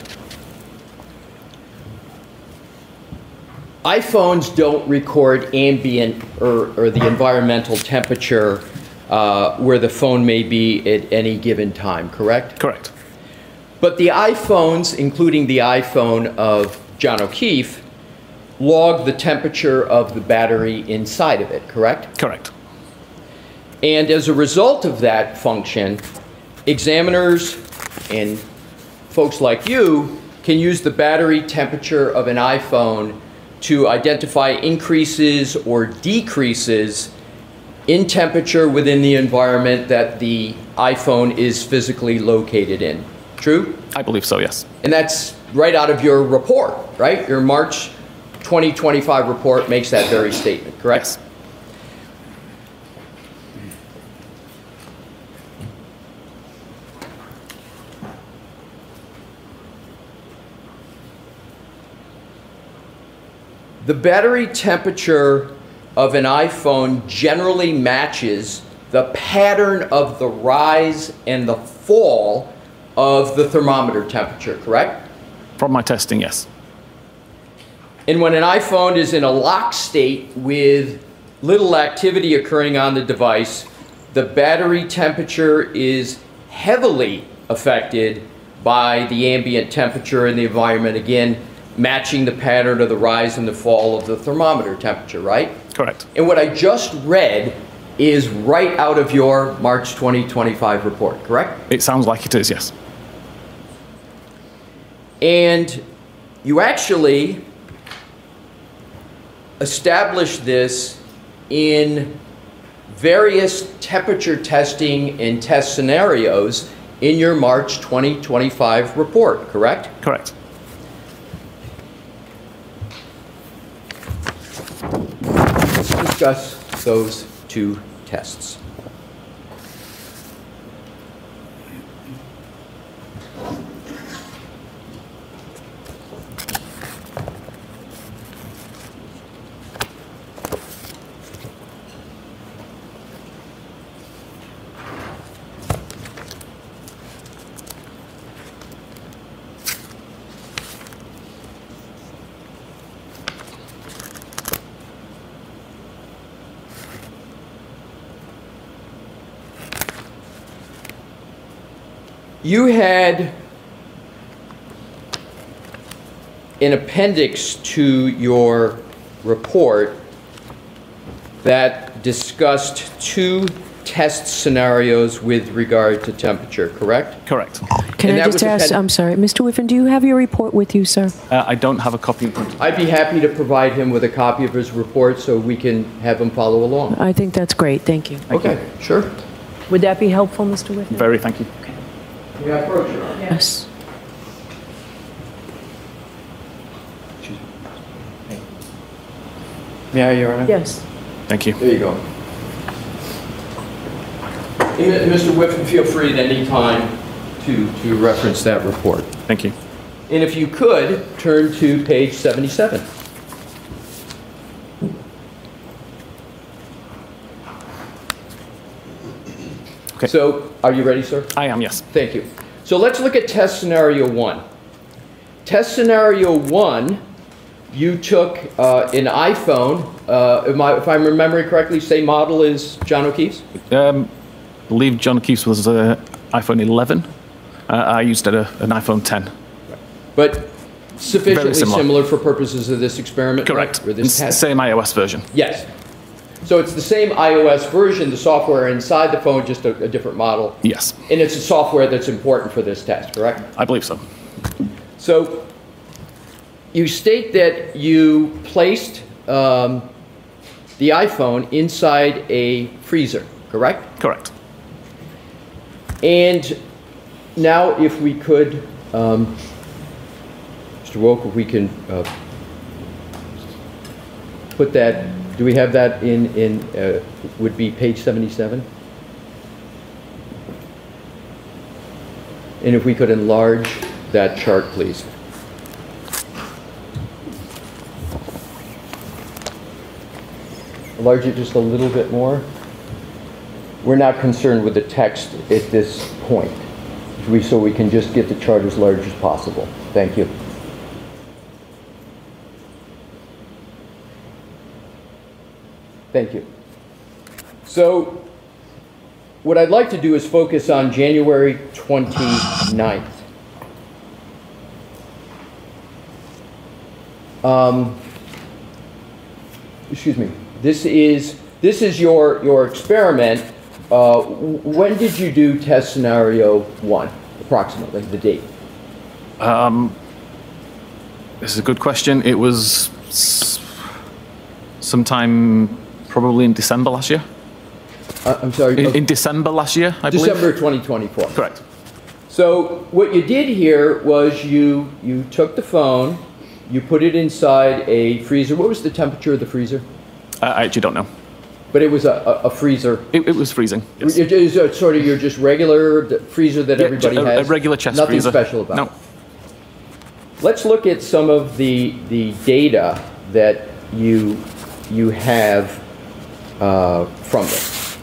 iPhones don't record ambient or, or the environmental temperature uh, where the phone may be at any given time, correct? Correct. But the iPhones, including the iPhone of John O'Keefe, log the temperature of the battery inside of it, correct? Correct. And as a result of that function, examiners and folks like you can use the battery temperature of an iPhone to identify increases or decreases in temperature within the environment that the iPhone is physically located in. True? I believe so, yes. And that's right out of your report, right? Your March twenty twenty-five report makes that very statement, correct? Yes. The battery temperature of an iPhone generally matches the pattern of the rise and the fall of the thermometer temperature, correct? From my testing, yes. And when an iPhone is in a lock state with little activity occurring on the device, the battery temperature is heavily affected by the ambient temperature in the environment, again, matching the pattern of the rise and the fall of the thermometer temperature, right? Correct. And what I just read is right out of your March twenty twenty-five report, correct? It sounds like it is, yes. And you actually established this in various temperature testing and test scenarios in your March twenty twenty-five report, correct? Correct. Let's discuss those two tests. You had an appendix to your report that discussed two test scenarios with regard to temperature, correct? Correct. Can And I that just was ask, append- I'm sorry, Mister Whiffen, do you have your report with you, sir? Uh, I don't have a copy in front of me. I'd be happy to provide him with a copy of his report so we can have him follow along. I think that's great, thank you. Okay, sure. Would that be helpful, Mister Whiffen? Very, thank you. We approach her. Yes. May I, Your Honor? Yes. Thank you. There you go. And, Mister Whiffen, feel free at any time to, to reference that report. Thank you. And if you could, turn to page seventy-seven. Okay. So, are you ready, sir? I am, yes. Thank you. So let's look at test scenario one. Test scenario one, you took uh, an iPhone, uh, if, I, if I'm remembering correctly, same model as John O'Keefe's? Um, I believe John O'Keefe's was an iPhone eleven. Uh, I used a, an iPhone ten. But sufficiently Very similar. similar for purposes of this experiment? Correct. Right? Or this It's the test? same iOS version. Yes. So it's the same iOS version, the software inside the phone, just a, a different model. Yes, And it's a software that's important for this test, correct? I believe so. So you state that you placed um, the iPhone inside a freezer, correct? Correct. And now if we could, um, Mister Woke, if we can uh, put that, do we have that in, in uh, would be page seventy-seven? And if we could enlarge that chart, please. Enlarge it just a little bit more. We're not concerned with the text at this point, we, so we can just get the chart as large as possible. Thank you. Thank you. So what I'd like to do is focus on January twenty-ninth. Um, excuse me. This is this is your your experiment. Uh, when did you do test scenario one, approximately, the date? Um, this is a good question. It was s- sometime probably in December last year. Uh, I'm sorry. In, in December last year, I believe. December twenty twenty-four. Correct. So what you did here was you you took the phone, you put it inside a freezer. What was the temperature of the freezer? I, I actually don't know. But it was a, a, a freezer. It, it was freezing. Yes. It is a sort of your just regular d- freezer that Yeah, everybody a, has. a regular chest Nothing freezer. special about No. it. Let's look at some of the the data that you you have uh, from this.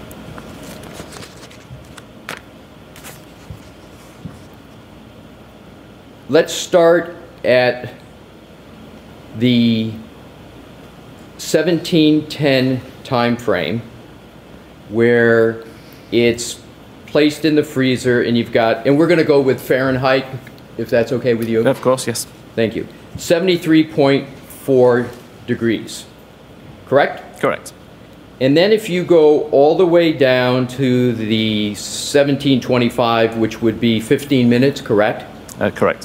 Let's start at the seventeen ten time frame where it's placed in the freezer and you've got, and we're going to go with Fahrenheit, if that's okay with you. Of course, yes. Thank you. seventy-three point four degrees, correct? Correct. And then if you go all the way down to the seventeen twenty-five, which would be fifteen minutes, correct? Uh, correct.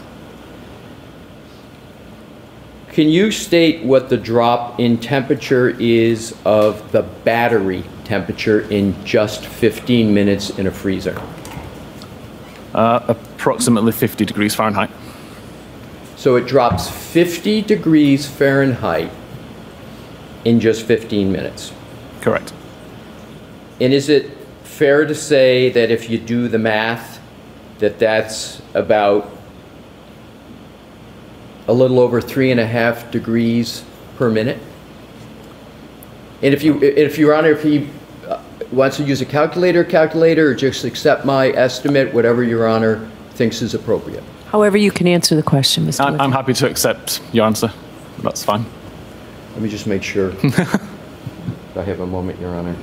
Can you state what the drop in temperature is of the battery temperature in just fifteen minutes in a freezer? Uh, approximately fifty degrees Fahrenheit. So it drops fifty degrees Fahrenheit in just fifteen minutes. Correct. And is it fair to say that if you do the math, that that's about a little over three and a half degrees per minute? And if you, if Your Honor, if he uh, wants to use a calculator, calculator, or just accept my estimate, whatever Your Honor thinks is appropriate. However you can answer the question, Mister I'm, I'm Whiffen. happy to accept your answer. That's fine. Let me just make sure. I have a moment, Your Honor.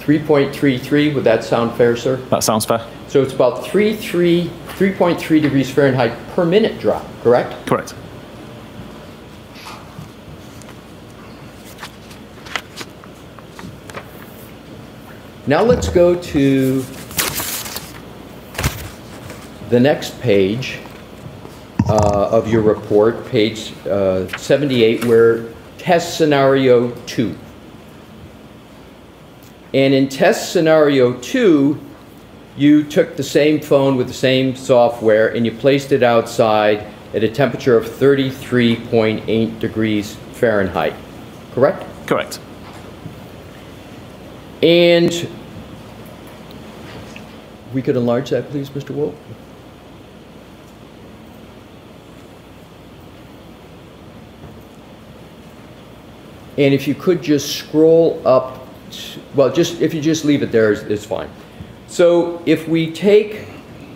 three point three three. Would that sound fair, sir? That sounds fair. So it's about three point three degrees Fahrenheit per minute drop, correct? Correct. Now let's go to the next page uh, of your report, page uh, seventy-eight, where test scenario two. And in test scenario two, you took the same phone with the same software and you placed it outside at a temperature of thirty-three point eight degrees Fahrenheit, correct? Correct. And we could enlarge that, please, Mister Wolf. And if you could just scroll up, to, well, just if you just leave it there, it's, it's fine. So if we take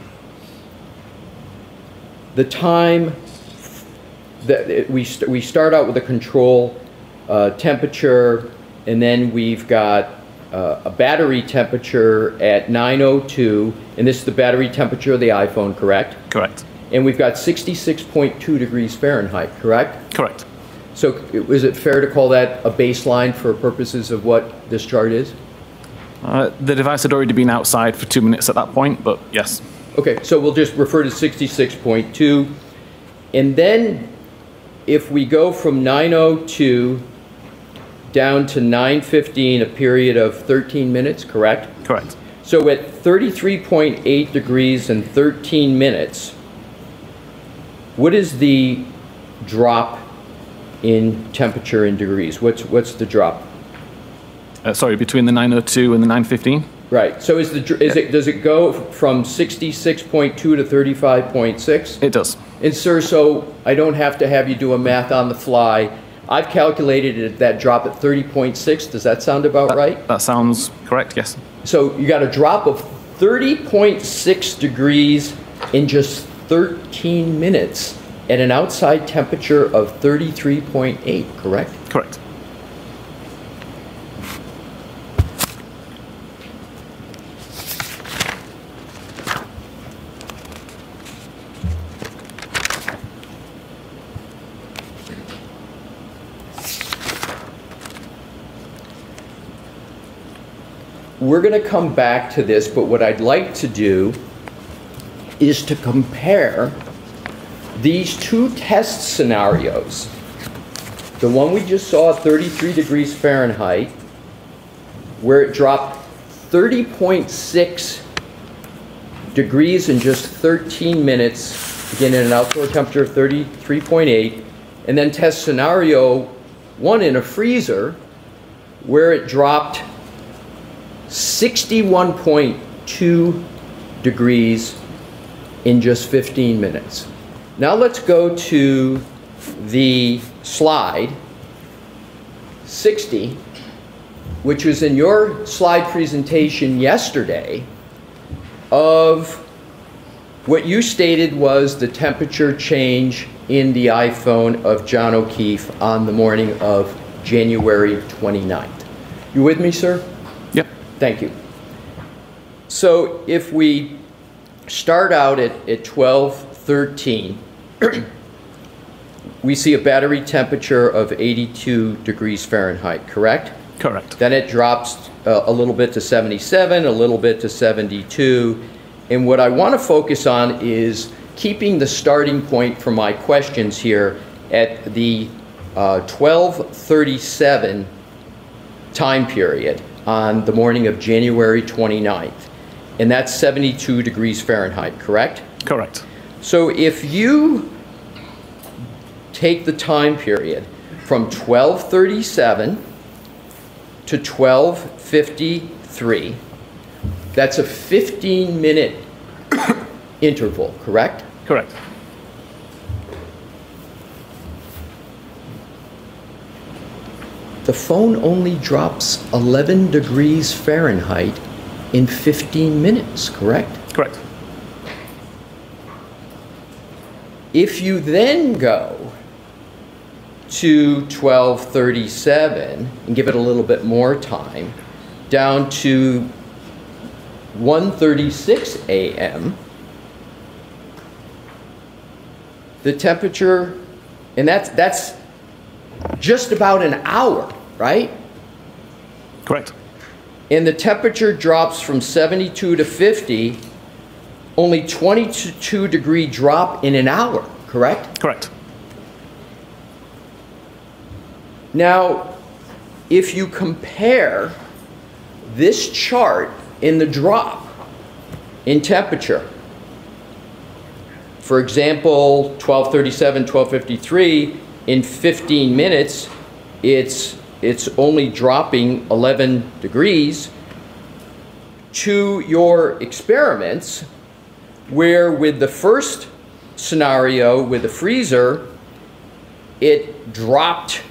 the time that it, we, st we start out with a control uh, temperature, and then we've got uh, a battery temperature at nine oh two, and this is the battery temperature of the iPhone, correct? Correct. And we've got sixty-six point two degrees Fahrenheit, correct? Correct. So is it fair to call that a baseline for purposes of what this chart is? Uh, the device had already been outside for two minutes at that point, but yes. Okay, so we'll just refer to sixty-six point two. And then if we go from nine oh two down to nine fifteen, a period of thirteen minutes, correct? Correct. So at thirty-three point eight degrees and thirteen minutes, what is the drop in temperature in degrees? What's, what's the drop? Uh, sorry, between the nine oh two and the nine fifteen? Right. So is the is it does it go from sixty-six point two to thirty-five point six? It does. And sir, so I don't have to have you do a math on the fly. I've calculated it, that drop at thirty point six. Does that sound about that, right? That sounds correct, yes. So you got a drop of thirty point six degrees in just thirteen minutes at an outside temperature of thirty-three point eight, correct? Correct. We're going to come back to this, but what I'd like to do is to compare these two test scenarios. The one we just saw at thirty-three degrees Fahrenheit, where it dropped thirty point six degrees in just thirteen minutes, again at an outdoor temperature of thirty-three point eight, and then test scenario one in a freezer, where it dropped sixty-one point two degrees in just fifteen minutes. Now let's go to the slide sixty, which was in your slide presentation yesterday, of what you stated was the temperature change in the iPhone of John O'Keefe on the morning of January twenty-ninth. You with me, sir? Yep. Thank you. So if we start out at, at twelve thirteen, we see a battery temperature of eighty-two degrees Fahrenheit, correct? Correct. Then it drops uh, a little bit to seventy-seven, a little bit to seventy-two. And what I want to focus on is keeping the starting point for my questions here at the uh, twelve thirty-seven time period on the morning of January twenty-ninth. And that's seventy-two degrees Fahrenheit, correct? Correct. So if you take the time period from twelve thirty-seven to twelve fifty-three, that's a fifteen minute interval, correct? Correct. The phone only drops eleven degrees Fahrenheit in fifteen minutes, correct? Correct. If you then go to twelve thirty-seven and give it a little bit more time, down to one thirty-six a m, the temperature, and that's that's just about an hour, right? Correct. And the temperature drops from seventy-two to fifty, only twenty-two degree drop in an hour, correct? Correct. Now, if you compare this chart in the drop in temperature, for example, twelve thirty-seven, twelve fifty-three, in fifteen minutes, it's it's only dropping eleven degrees, to your experiments, where with the first scenario with the freezer, it dropped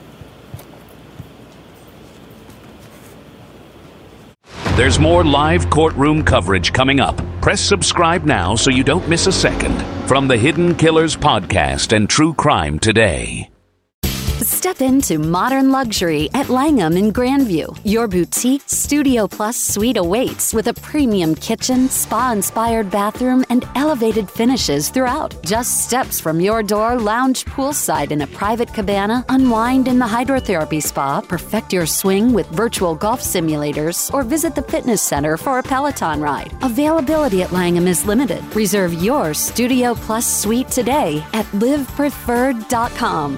There's more live courtroom coverage coming up. Press subscribe now so you don't miss a second. From the Hidden Killers podcast and True Crime Today. Step into modern luxury at Langham in Grandview. Your boutique Studio Plus suite awaits with a premium kitchen, spa-inspired bathroom, and elevated finishes throughout. Just steps from your door, lounge poolside in a private cabana, unwind in the hydrotherapy spa, perfect your swing with virtual golf simulators, or visit the fitness center for a Peloton ride. Availability at Langham is limited. Reserve your Studio Plus suite today at live preferred dot com.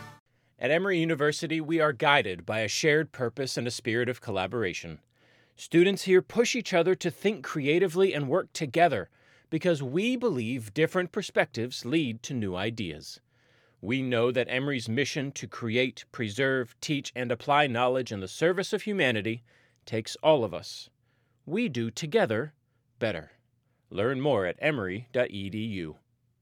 At Emory University, we are guided by a shared purpose and a spirit of collaboration. Students here push each other to think creatively and work together because we believe different perspectives lead to new ideas. We know that Emory's mission to create, preserve, teach, and apply knowledge in the service of humanity takes all of us. We do together better. Learn more at emory dot e d u.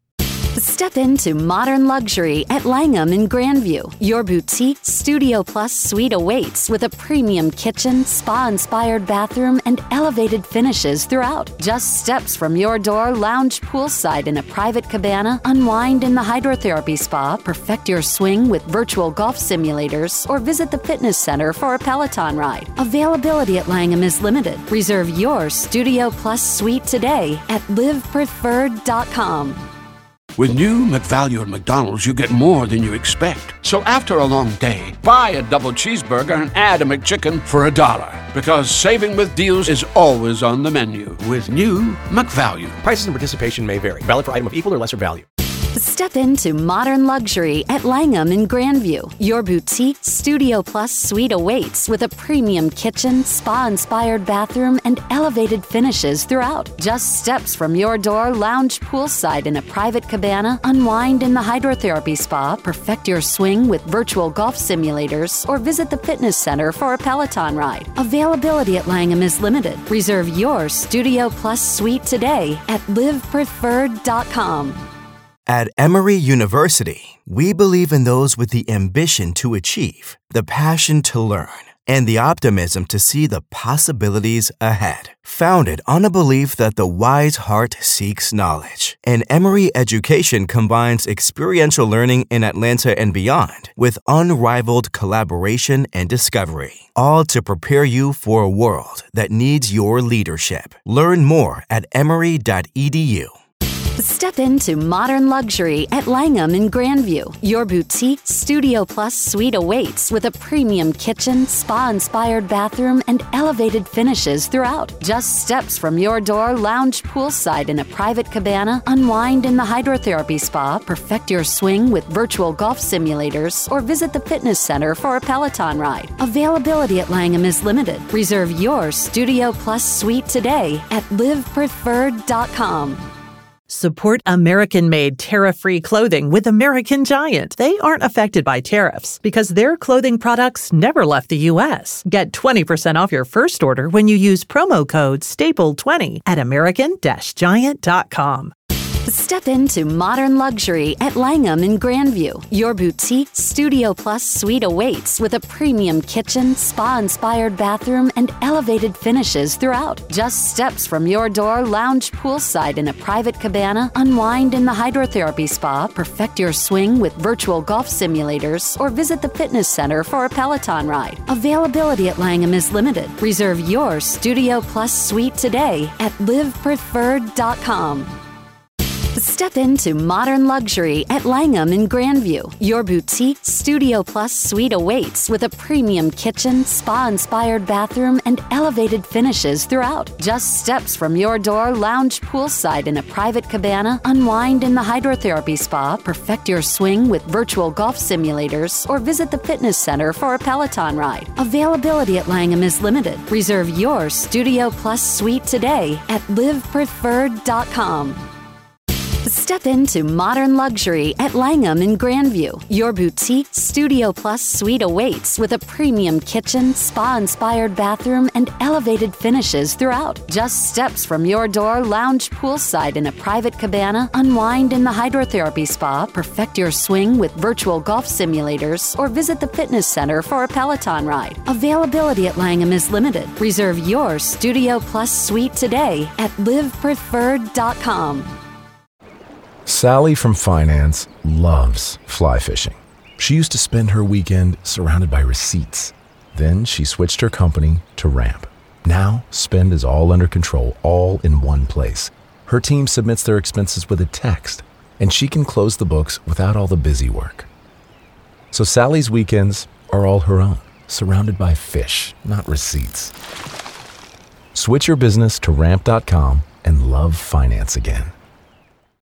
Step into modern luxury at Langham in Grandview. Your boutique Studio Plus suite awaits with a premium kitchen, spa-inspired bathroom, and elevated finishes throughout. Just steps from your door, lounge poolside in a private cabana, unwind in the hydrotherapy spa, perfect your swing with virtual golf simulators, or visit the fitness center for a Peloton ride. Availability at Langham is limited. Reserve your Studio Plus suite today at live preferred dot com. With new McValue at McDonald's, you get more than you expect. So after a long day, buy a double cheeseburger and add a McChicken for a dollar. Because saving with deals is always on the menu with new McValue. Prices and participation may vary. Valid for item of equal or lesser value. Step into modern luxury at Langham in Grandview. Your boutique Studio Plus suite awaits with a premium kitchen, spa-inspired bathroom, and elevated finishes throughout. Just steps from your door, lounge poolside in a private cabana, unwind in the hydrotherapy spa, perfect your swing with virtual golf simulators, or visit the fitness center for a Peloton ride. Availability at Langham is limited. Reserve your Studio Plus suite today at live preferred dot com. At Emory University, we believe in those with the ambition to achieve, the passion to learn, and the optimism to see the possibilities ahead. Founded on a belief that the wise heart seeks knowledge, and Emory education combines experiential learning in Atlanta and beyond with unrivaled collaboration and discovery, all to prepare you for a world that needs your leadership. Learn more at emory dot e d u. Step into modern luxury at Langham in Grandview. Your boutique Studio Plus suite awaits with a premium kitchen, spa-inspired bathroom, and elevated finishes throughout. Just steps from your door, lounge poolside in a private cabana, unwind in the hydrotherapy spa, perfect your swing with virtual golf simulators, or visit the fitness center for a Peloton ride. Availability at Langham is limited. Reserve your Studio Plus suite today at live preferred dot com. Support American-made tariff-free clothing with American Giant. They aren't affected by tariffs because their clothing products never left the U S. Get twenty percent off your first order when you use promo code staple twenty at american dash giant dot com. Step into modern luxury at Langham in Grandview. Your boutique Studio Plus suite awaits with a premium kitchen, spa-inspired bathroom, and elevated finishes throughout. Just steps from your door, lounge poolside in a private cabana, unwind in the hydrotherapy spa, perfect your swing with virtual golf simulators, or visit the fitness center for a Peloton ride. Availability at Langham is limited. Reserve your Studio Plus suite today at live preferred dot com. Step into modern luxury at Langham in Grandview. Your boutique Studio Plus suite awaits with a premium kitchen, spa-inspired bathroom, and elevated finishes throughout. Just steps from your door, lounge poolside in a private cabana, unwind in the hydrotherapy spa, perfect your swing with virtual golf simulators, or visit the fitness center for a Peloton ride. Availability at Langham is limited. Reserve your Studio Plus suite today at live preferred dot com. Step into modern luxury at Langham in Grandview. Your boutique Studio Plus suite awaits with a premium kitchen, spa-inspired bathroom, and elevated finishes throughout. Just steps from your door, lounge poolside in a private cabana, unwind in the hydrotherapy spa, perfect your swing with virtual golf simulators, or visit the fitness center for a Peloton ride. Availability at Langham is limited. Reserve your Studio Plus suite today at live preferred dot com. Sally from finance loves fly fishing. She used to spend her weekend surrounded by receipts. Then she switched her company to Ramp. Now, spend is all under control, all in one place. Her team submits their expenses with a text, and she can close the books without all the busy work. So Sally's weekends are all her own, surrounded by fish, not receipts. Switch your business to ramp dot com and love finance again.